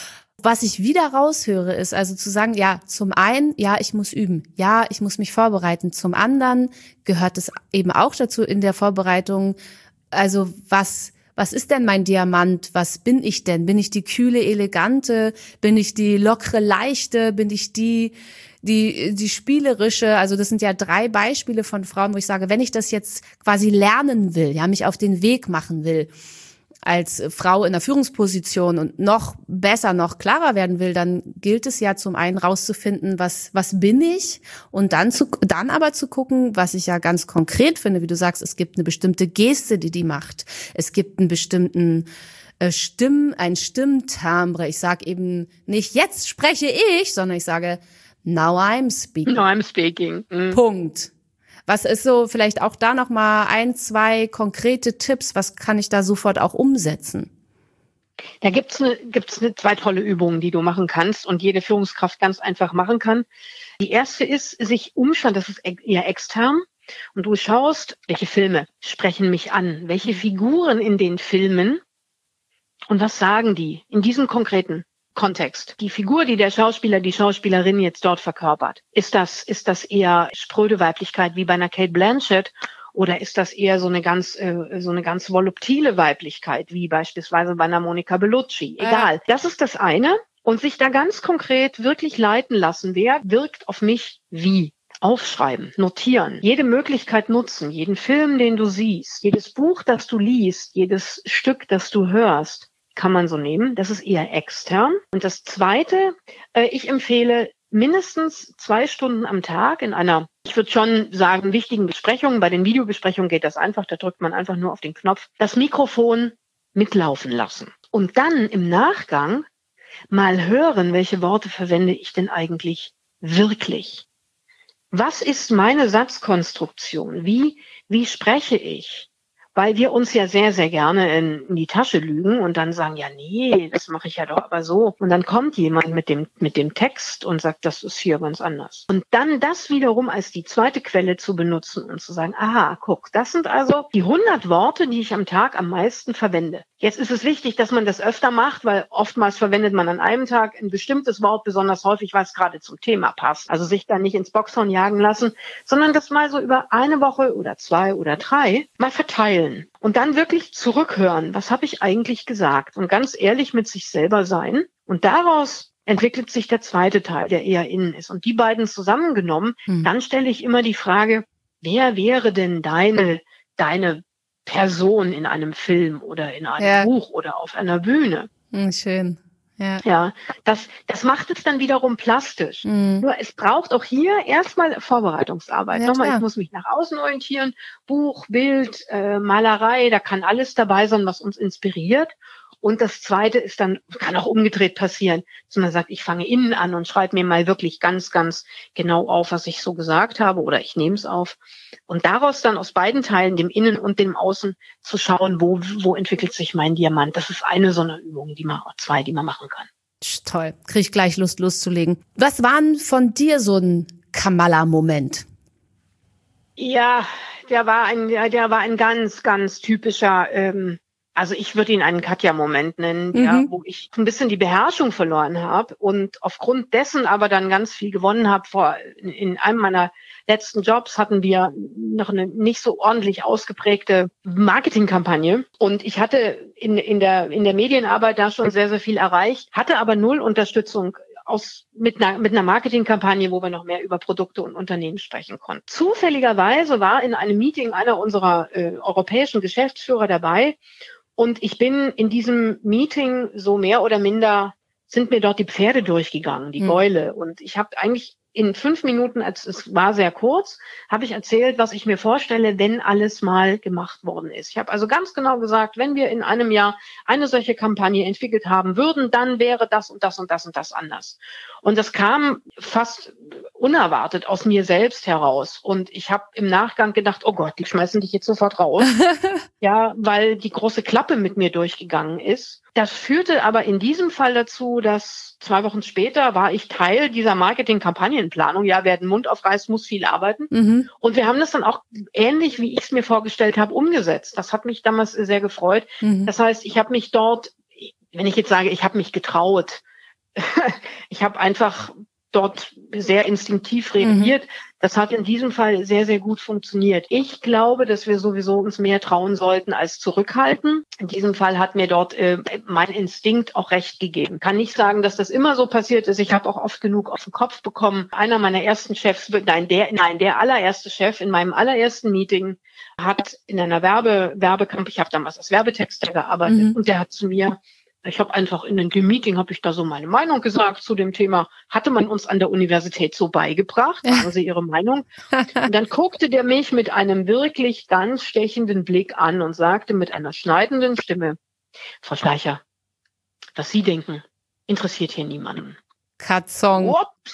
Was ich wieder raushöre, ist also zu sagen, ja, zum einen, ja, ich muss üben, ja, ich muss mich vorbereiten. Zum anderen gehört es eben auch dazu in der Vorbereitung, also was, was ist denn mein Diamant? Was bin ich denn? Bin ich die kühle, elegante? Bin ich die lockere, leichte? Bin ich die, die, die spielerische? Also das sind ja drei Beispiele von Frauen, wo ich sage, wenn ich das jetzt quasi lernen will, ja, mich auf den Weg machen will, als Frau in der Führungsposition und noch besser, noch klarer werden will, dann gilt es ja zum einen rauszufinden, was was bin ich und dann zu dann aber zu gucken, was ich ja ganz konkret finde, wie du sagst, es gibt eine bestimmte Geste, die die macht. Es gibt einen bestimmten äh, Stimm, ein Stimmtimbre. Ich sage eben nicht, jetzt spreche ich, sondern ich sage, now I'm speaking. Now I'm speaking. Mhm. Punkt. Was ist so vielleicht auch da noch mal ein, zwei konkrete Tipps? Was kann ich da sofort auch umsetzen? Da gibt's eine, gibt's eine, zwei tolle Übungen, die du machen kannst und jede Führungskraft ganz einfach machen kann. Die erste ist, sich umschauen, das ist eher extern. Und du schaust, welche Filme sprechen mich an? Welche Figuren in den Filmen? Und was sagen die in diesem konkreten Kontext? Die Figur, die der Schauspieler, die Schauspielerin jetzt dort verkörpert, ist das, ist das eher spröde Weiblichkeit wie bei einer Kate Blanchett oder ist das eher so eine ganz, äh, so eine ganz voluptile Weiblichkeit wie beispielsweise bei einer Monica Bellucci? Egal. Äh. Das ist das eine. Und sich da ganz konkret wirklich leiten lassen. Wer wirkt auf mich wie? Aufschreiben, notieren, jede Möglichkeit nutzen, jeden Film, den du siehst, jedes Buch, das du liest, jedes Stück, das du hörst, kann man so nehmen. Das ist eher extern. Und das Zweite, äh, ich empfehle mindestens zwei Stunden am Tag in einer, ich würde schon sagen, wichtigen Besprechung. Bei den Videobesprechungen geht das einfach, da drückt man einfach nur auf den Knopf. Das Mikrofon mitlaufen lassen. Und dann im Nachgang mal hören, welche Worte verwende ich denn eigentlich wirklich? Was ist meine Satzkonstruktion? Wie, wie spreche ich? Weil wir uns ja sehr, sehr gerne in, in die Tasche lügen und dann sagen, ja, nee, das mache ich ja doch aber so. Und dann kommt jemand mit dem, mit dem Text und sagt, das ist hier ganz anders. Und dann das wiederum als die zweite Quelle zu benutzen und zu sagen, aha, guck, das sind also die hundert Worte, die ich am Tag am meisten verwende. Jetzt ist es wichtig, dass man das öfter macht, weil oftmals verwendet man an einem Tag ein bestimmtes Wort besonders häufig, weil es gerade zum Thema passt. Also sich da nicht ins Boxhorn jagen lassen, sondern das mal so über eine Woche oder zwei oder drei mal verteilen. Und dann wirklich zurückhören, was habe ich eigentlich gesagt? Und ganz ehrlich mit sich selber sein. Und daraus entwickelt sich der zweite Teil, der eher innen ist. Und die beiden zusammengenommen, hm. dann stelle ich immer die Frage, wer wäre denn deine, deine Person in einem Film oder in einem ja. Buch oder auf einer Bühne? Hm, schön. Ja, ja das, das macht es dann wiederum plastisch. Mhm. Nur es braucht auch hier erstmal Vorbereitungsarbeit. Ja, Nochmal, ich muss mich nach außen orientieren. Buch, Bild, äh, Malerei, da kann alles dabei sein, was uns inspiriert. Und das Zweite ist dann, kann auch umgedreht passieren, dass man sagt, ich fange innen an und schreibe mir mal wirklich ganz, ganz genau auf, was ich so gesagt habe, oder ich nehme es auf. Und daraus dann aus beiden Teilen, dem Innen und dem Außen, zu schauen, wo, wo entwickelt sich mein Diamant. Das ist eine so eine Übung, die man, zwei, die man machen kann. Toll, krieg ich gleich Lust loszulegen. Was war denn von dir so ein Kamala-Moment? Ja, der war ein, der war ein ganz, ganz typischer, ähm, also ich würde ihn einen Katja-Moment nennen, mhm. ja, wo ich ein bisschen die Beherrschung verloren habe und aufgrund dessen aber dann ganz viel gewonnen habe. Vor in, in einem meiner letzten Jobs hatten wir noch eine nicht so ordentlich ausgeprägte Marketingkampagne und ich hatte in, in der in der Medienarbeit da schon sehr, sehr viel erreicht, hatte aber null Unterstützung aus mit einer mit einer Marketingkampagne, wo wir noch mehr über Produkte und Unternehmen sprechen konnten. Zufälligerweise war in einem Meeting einer unserer äh, europäischen Geschäftsführer dabei. Und ich bin in diesem Meeting so mehr oder minder, sind mir dort die Pferde durchgegangen, die Gäule. Mhm. Und ich habe eigentlich in fünf Minuten, es war sehr kurz, habe ich erzählt, was ich mir vorstelle, wenn alles mal gemacht worden ist. Ich habe also ganz genau gesagt, wenn wir in einem Jahr eine solche Kampagne entwickelt haben würden, dann wäre das und das und das und das anders. Und das kam fast unerwartet aus mir selbst heraus. Und ich habe im Nachgang gedacht, oh Gott, die schmeißen dich jetzt sofort raus. Ja, weil die große Klappe mit mir durchgegangen ist. Das führte aber in diesem Fall dazu, dass zwei Wochen später war ich Teil dieser Marketing-Kampagnenplanung. Ja, wer den Mund aufreißt, muss viel arbeiten. Mhm. Und wir haben das dann auch ähnlich, wie ich es mir vorgestellt habe, umgesetzt. Das hat mich damals sehr gefreut. Mhm. Das heißt, ich habe mich dort, wenn ich jetzt sage, ich habe mich getraut, ich habe einfach dort sehr instinktiv reagiert. Mhm. Das hat in diesem Fall sehr, sehr gut funktioniert. Ich glaube, dass wir sowieso uns mehr trauen sollten als zurückhalten. In diesem Fall hat mir dort äh, mein Instinkt auch recht gegeben. Kann nicht sagen, dass das immer so passiert ist. Ich habe auch oft genug auf den Kopf bekommen. Einer meiner ersten Chefs, nein, der, nein, der allererste Chef in meinem allerersten Meeting hat in einer Werbe, Werbekampagne, ich habe damals als Werbetexter gearbeitet, mhm. und der hat zu mir, ich habe einfach in einem Meeting, habe ich da so meine Meinung gesagt zu dem Thema, hatte man uns an der Universität so beigebracht, sagen Sie Ihre Meinung. Und dann guckte der mich mit einem wirklich ganz stechenden Blick an und sagte mit einer schneidenden Stimme, Frau Schleicher, was Sie denken, interessiert hier niemanden. Katzong.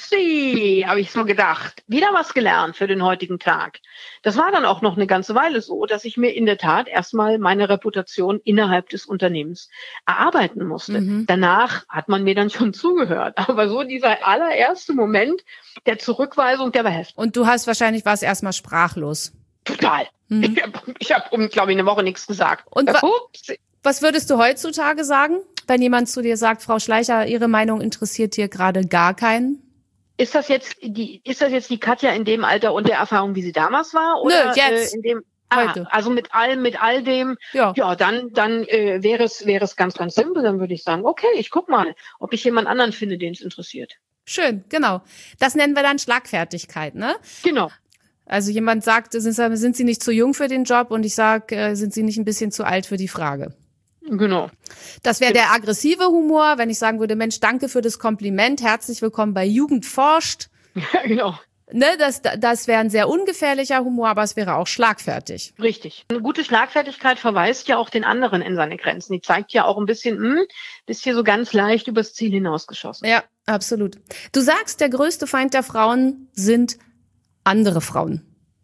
Upsi, habe ich so gedacht. Wieder was gelernt für den heutigen Tag. Das war dann auch noch eine ganze Weile so, dass ich mir in der Tat erstmal meine Reputation innerhalb des Unternehmens erarbeiten musste. Mhm. Danach hat man mir dann schon zugehört. Aber so dieser allererste Moment der Zurückweisung, der war heftig. Und du hast wahrscheinlich, warst erstmal sprachlos. Total. Mhm. Ich habe, ich hab, um, glaube ich, eine Woche nichts gesagt. Und wa- was würdest du heutzutage sagen, wenn jemand zu dir sagt, Frau Schleicher, Ihre Meinung interessiert hier gerade gar keinen? Ist das jetzt die, ist das jetzt die Katja in dem Alter und der Erfahrung, wie sie damals war? Oder, Nö, jetzt. Äh, in dem, ah, heute. Also mit allem, mit all dem, ja, ja dann, dann äh, wäre es, wäre es ganz, ganz simpel. Dann würde ich sagen, okay, ich guck mal, ob ich jemand anderen finde, den es interessiert. Schön, genau. Das nennen wir dann Schlagfertigkeit, ne? Genau. Also jemand sagt, sind, sind Sie nicht zu jung für den Job? Und ich sage, sind Sie nicht ein bisschen zu alt für die Frage? Genau. Das wäre der aggressive Humor, wenn ich sagen würde, Mensch, danke für das Kompliment, herzlich willkommen bei Jugend forscht. Ja, genau. Ne, das, das wäre ein sehr ungefährlicher Humor, aber es wäre auch schlagfertig. Richtig. Eine gute Schlagfertigkeit verweist ja auch den anderen in seine Grenzen. Die zeigt ja auch ein bisschen, hm, bist hier so ganz leicht übers Ziel hinausgeschossen. Ja, absolut. Du sagst, der größte Feind der Frauen sind andere Frauen.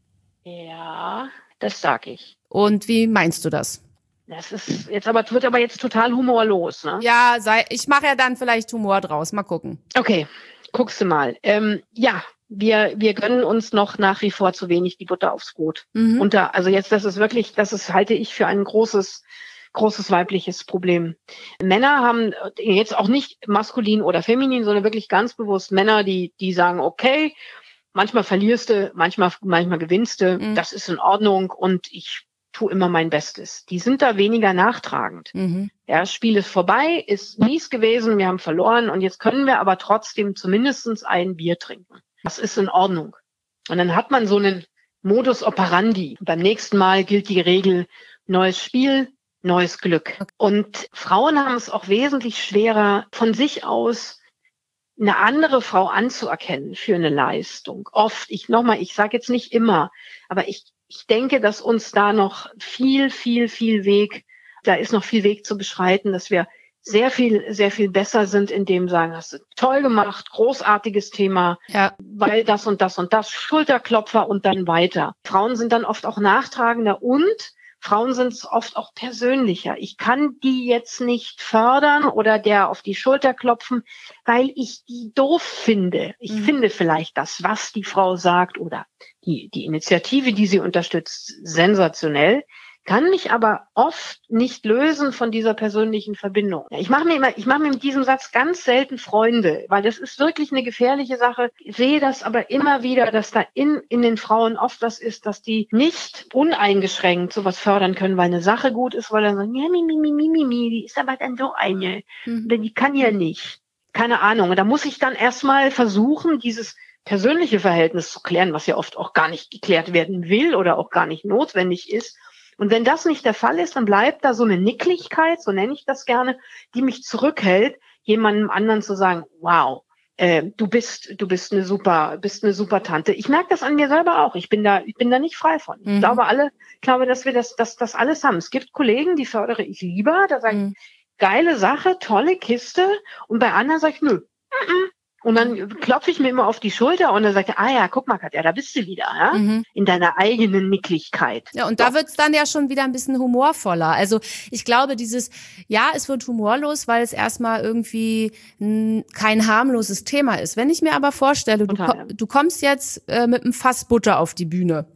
Ja, das sag ich. Und wie meinst du das? Das ist jetzt aber, wird aber jetzt total humorlos, ne? Ja, sei, ich mache ja dann vielleicht Humor draus. Mal gucken. Okay, guckst du mal. Ähm, ja, wir, wir gönnen uns noch nach wie vor zu wenig die Butter aufs Brot. Mhm. Und da, also jetzt, das ist wirklich, das ist, halte ich für ein großes, großes weibliches Problem. Männer haben jetzt auch nicht maskulin oder feminin, sondern wirklich ganz bewusst Männer, die, die sagen, okay, manchmal verlierst du, manchmal, manchmal gewinnst du, mhm. das ist in Ordnung und ich tu immer mein Bestes. Die sind da weniger nachtragend. Mhm. Ja, das Spiel ist vorbei, ist mies gewesen, wir haben verloren und jetzt können wir aber trotzdem zumindest ein Bier trinken. Das ist in Ordnung. Und dann hat man so einen Modus operandi. Beim nächsten Mal gilt die Regel, neues Spiel, neues Glück. Und Frauen haben es auch wesentlich schwerer, von sich aus eine andere Frau anzuerkennen für eine Leistung. Oft, ich nochmal, ich sage jetzt nicht immer, aber ich Ich denke, dass uns da noch viel, viel, viel Weg, da ist noch viel Weg zu beschreiten, dass wir sehr viel, sehr viel besser sind in dem sagen, hast du toll gemacht, großartiges Thema, ja, weil das und das und das, Schulterklopfer und dann weiter. Frauen sind dann oft auch nachtragender und Frauen sind es oft auch persönlicher. Ich kann die jetzt nicht fördern oder der auf die Schulter klopfen, weil ich die doof finde. Ich mhm. finde vielleicht das, was die Frau sagt oder die, die Initiative, die sie unterstützt, sensationell, kann mich aber oft nicht lösen von dieser persönlichen Verbindung. Ich mache mir immer, ich mache mir mit diesem Satz ganz selten Freunde, weil das ist wirklich eine gefährliche Sache. Ich sehe das aber immer wieder, dass da in, in den Frauen oft was ist, dass die nicht uneingeschränkt sowas fördern können, weil eine Sache gut ist, weil dann sagen, ja, mi, mi, mi, mi, mi, mi, die ist aber dann so eine. Mhm. Die kann ja nicht. Keine Ahnung. Und da muss ich dann erstmal versuchen, dieses persönliche Verhältnis zu klären, was ja oft auch gar nicht geklärt werden will oder auch gar nicht notwendig ist. Und wenn das nicht der Fall ist, dann bleibt da so eine Nicklichkeit, so nenne ich das gerne, die mich zurückhält, jemandem anderen zu sagen, wow, äh, du bist, du bist eine super, bist eine super Tante. Ich merke das an mir selber auch. Ich bin da, ich bin da nicht frei von. Mhm. Ich glaube alle, ich glaube, dass wir das, das, das alles haben. Es gibt Kollegen, die fördere ich lieber, da sage ich, mhm. geile Sache, tolle Kiste. Und bei anderen sage ich, nö, mm-mm. Und dann klopfe ich mir immer auf die Schulter und dann sagt er, ah ja, guck mal, Katja, da bist du wieder, ja? Mhm. In deiner eigenen Nicklichkeit. Ja, und so. Da wird's dann ja schon wieder ein bisschen humorvoller. Also ich glaube, dieses, ja, es wird humorlos, weil es erstmal irgendwie n, kein harmloses Thema ist. Wenn ich mir aber vorstelle, du, du kommst jetzt äh, mit einem Fass Butter auf die Bühne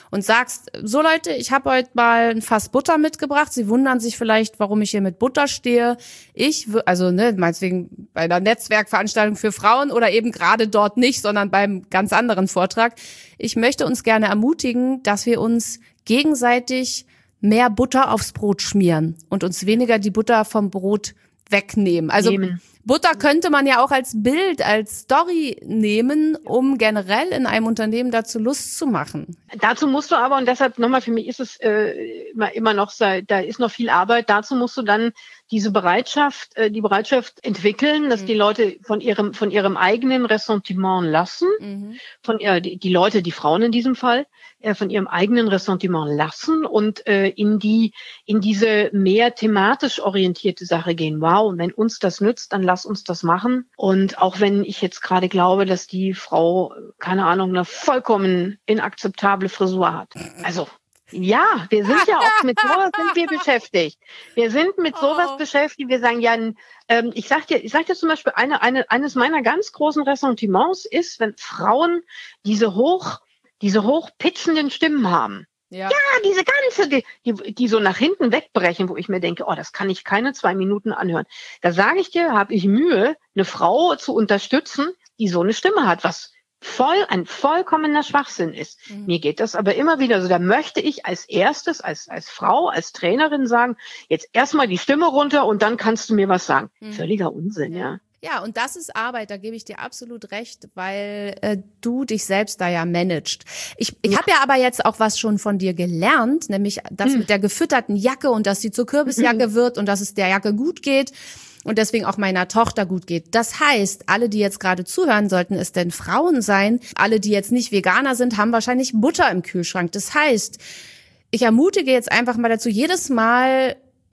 und sagst, so Leute, ich habe heute mal ein Fass Butter mitgebracht. Sie wundern sich vielleicht, warum ich hier mit Butter stehe. Ich, also ne, meinetwegen bei einer Netzwerkveranstaltung für Frauen oder eben gerade dort nicht, sondern beim ganz anderen Vortrag. Ich möchte uns gerne ermutigen, dass wir uns gegenseitig mehr Butter aufs Brot schmieren und uns weniger die Butter vom Brot wegnehmen. Also Nehmen. Butter könnte man ja auch als Bild, als Story nehmen, um generell in einem Unternehmen dazu Lust zu machen. Dazu musst du aber, und deshalb nochmal, für mich ist es äh, immer, immer noch, da ist noch viel Arbeit, dazu musst du dann diese Bereitschaft, äh, die Bereitschaft entwickeln, dass mhm. die Leute von ihrem, von ihrem eigenen Ressentiment lassen, mhm. von äh, die, die Leute, die Frauen in diesem Fall, äh, von ihrem eigenen Ressentiment lassen und äh, in die, in diese mehr thematisch orientierte Sache gehen. Wow, und wenn uns das nützt, dann lass uns das machen. Und auch wenn ich jetzt gerade glaube, dass die Frau, keine Ahnung, eine vollkommen inakzeptable Frisur hat. Also, ja, wir sind ja auch mit sowas sind wir beschäftigt. Wir sind mit sowas oh. beschäftigt. Wir sagen ja, ähm, ich sag dir, ich sag dir zum Beispiel eine, eine, eines meiner ganz großen Ressentiments ist, wenn Frauen diese hoch, diese hochpitchenden Stimmen haben. Ja, ja diese ganze, die, die, die so nach hinten wegbrechen, wo ich mir denke, oh, das kann ich keine zwei Minuten anhören. Da sage ich dir, habe ich Mühe, eine Frau zu unterstützen, die so eine Stimme hat, was voll ein vollkommener Schwachsinn ist. Mhm. Mir geht das aber immer wieder so. Da möchte ich als erstes, als als Frau, als Trainerin sagen, jetzt erstmal die Stimme runter und dann kannst du mir was sagen. Mhm. Völliger Unsinn, ja. Ja, und das ist Arbeit, da gebe ich dir absolut recht, weil äh, du dich selbst da ja managst. Ich, ich ja. habe ja aber jetzt auch was schon von dir gelernt, nämlich das hm. mit der gefütterten Jacke und dass sie zur Kürbisjacke hm. wird und dass es der Jacke gut geht und deswegen auch meiner Tochter gut geht. Das heißt, alle, die jetzt gerade zuhören, sollten es denn Frauen sein, alle, die jetzt nicht Veganer sind, haben wahrscheinlich Butter im Kühlschrank. Das heißt, ich ermutige jetzt einfach mal dazu, jedes Mal,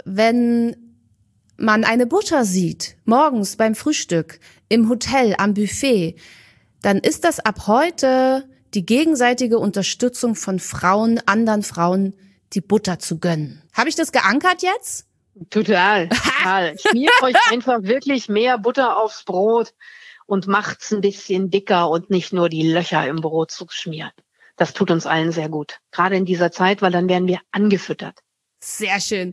wenn man eine Butter sieht, morgens beim Frühstück, im Hotel, am Buffet, dann ist das ab heute die gegenseitige Unterstützung von Frauen, anderen Frauen, die Butter zu gönnen. Habe ich das geankert jetzt? Total, total. Schmiert euch einfach wirklich mehr Butter aufs Brot und macht's ein bisschen dicker und nicht nur die Löcher im Brot zu schmieren. Das tut uns allen sehr gut. Gerade in dieser Zeit, weil dann werden wir angefüttert. Sehr schön.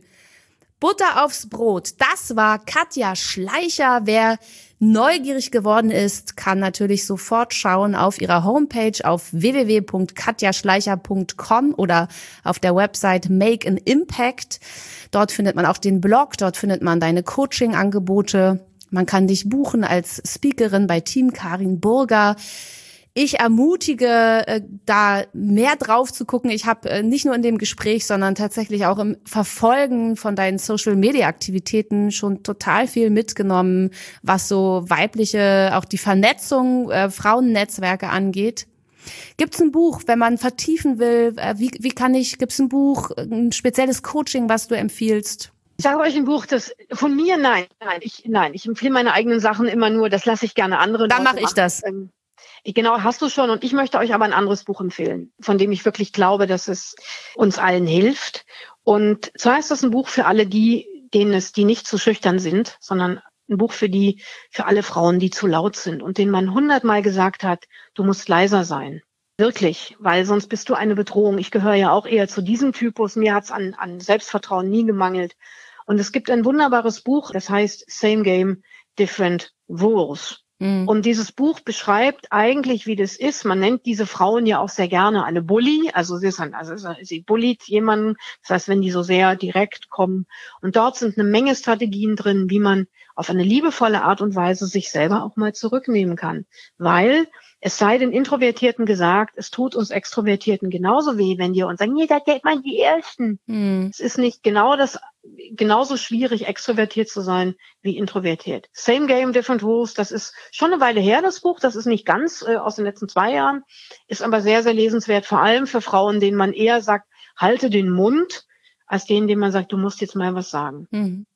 Butter aufs Brot, das war Katja Schleicher. Wer neugierig geworden ist, kann natürlich sofort schauen auf ihrer Homepage auf w w w punkt katja schleicher punkt com oder auf der Website Make an Impact. Dort findet man auch den Blog, dort findet man deine Coaching-Angebote. Man kann dich buchen als Speakerin bei Team Karin Burger. Ich ermutige, äh, da mehr drauf zu gucken. Ich habe äh, nicht nur in dem Gespräch, sondern tatsächlich auch im Verfolgen von deinen Social-Media-Aktivitäten schon total viel mitgenommen, was so weibliche, auch die Vernetzung, äh, Frauennetzwerke angeht. Gibt's ein Buch, wenn man vertiefen will? Äh, wie, wie kann ich, gibt's ein Buch, ein spezielles Coaching, was du empfiehlst? Ich sage euch ein Buch, das von mir, nein, nein, ich, nein, ich empfehle meine eigenen Sachen immer nur, das lasse ich gerne andere. Dann mache ich das. Ähm, Genau, hast du schon. Und ich möchte euch aber ein anderes Buch empfehlen, von dem ich wirklich glaube, dass es uns allen hilft. Und zwar ist das ein Buch für alle die, denen es, die nicht zu schüchtern sind, sondern ein Buch für die, für alle Frauen, die zu laut sind und denen man hundertmal gesagt hat, du musst leiser sein. Wirklich, weil sonst bist du eine Bedrohung. Ich gehöre ja auch eher zu diesem Typus. Mir hat's an, an Selbstvertrauen nie gemangelt. Und es gibt ein wunderbares Buch, das heißt Same Game, Different Rules. Und dieses Buch beschreibt eigentlich, wie das ist. Man nennt diese Frauen ja auch sehr gerne eine Bully. Also sie ist ein, also sie bullied jemanden. Das heißt, wenn die so sehr direkt kommen. Und dort sind eine Menge Strategien drin, wie man auf eine liebevolle Art und Weise sich selber auch mal zurücknehmen kann. Weil es sei den Introvertierten gesagt, es tut uns Extrovertierten genauso weh, wenn die uns sagen, nee, da geht man die Ersten. Hm. Es ist nicht genau das, genauso schwierig, extrovertiert zu sein wie introvertiert. Same Game, Different Rules, das ist schon eine Weile her, das Buch. Das ist nicht ganz äh, aus den letzten zwei Jahren, ist aber sehr, sehr lesenswert, vor allem für Frauen, denen man eher sagt, halte den Mund, als denen, denen man sagt, du musst jetzt mal was sagen. Hm.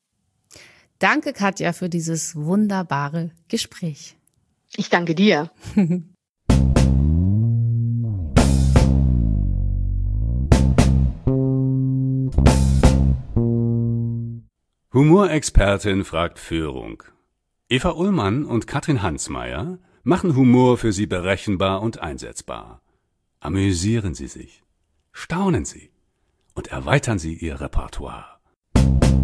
Danke, Katja, für dieses wunderbare Gespräch. Ich danke dir. Humorexpertin fragt Führung. Eva Ullmann und Katrin Hansmeier machen Humor für Sie berechenbar und einsetzbar. Amüsieren Sie sich. Staunen Sie und erweitern Sie Ihr Repertoire.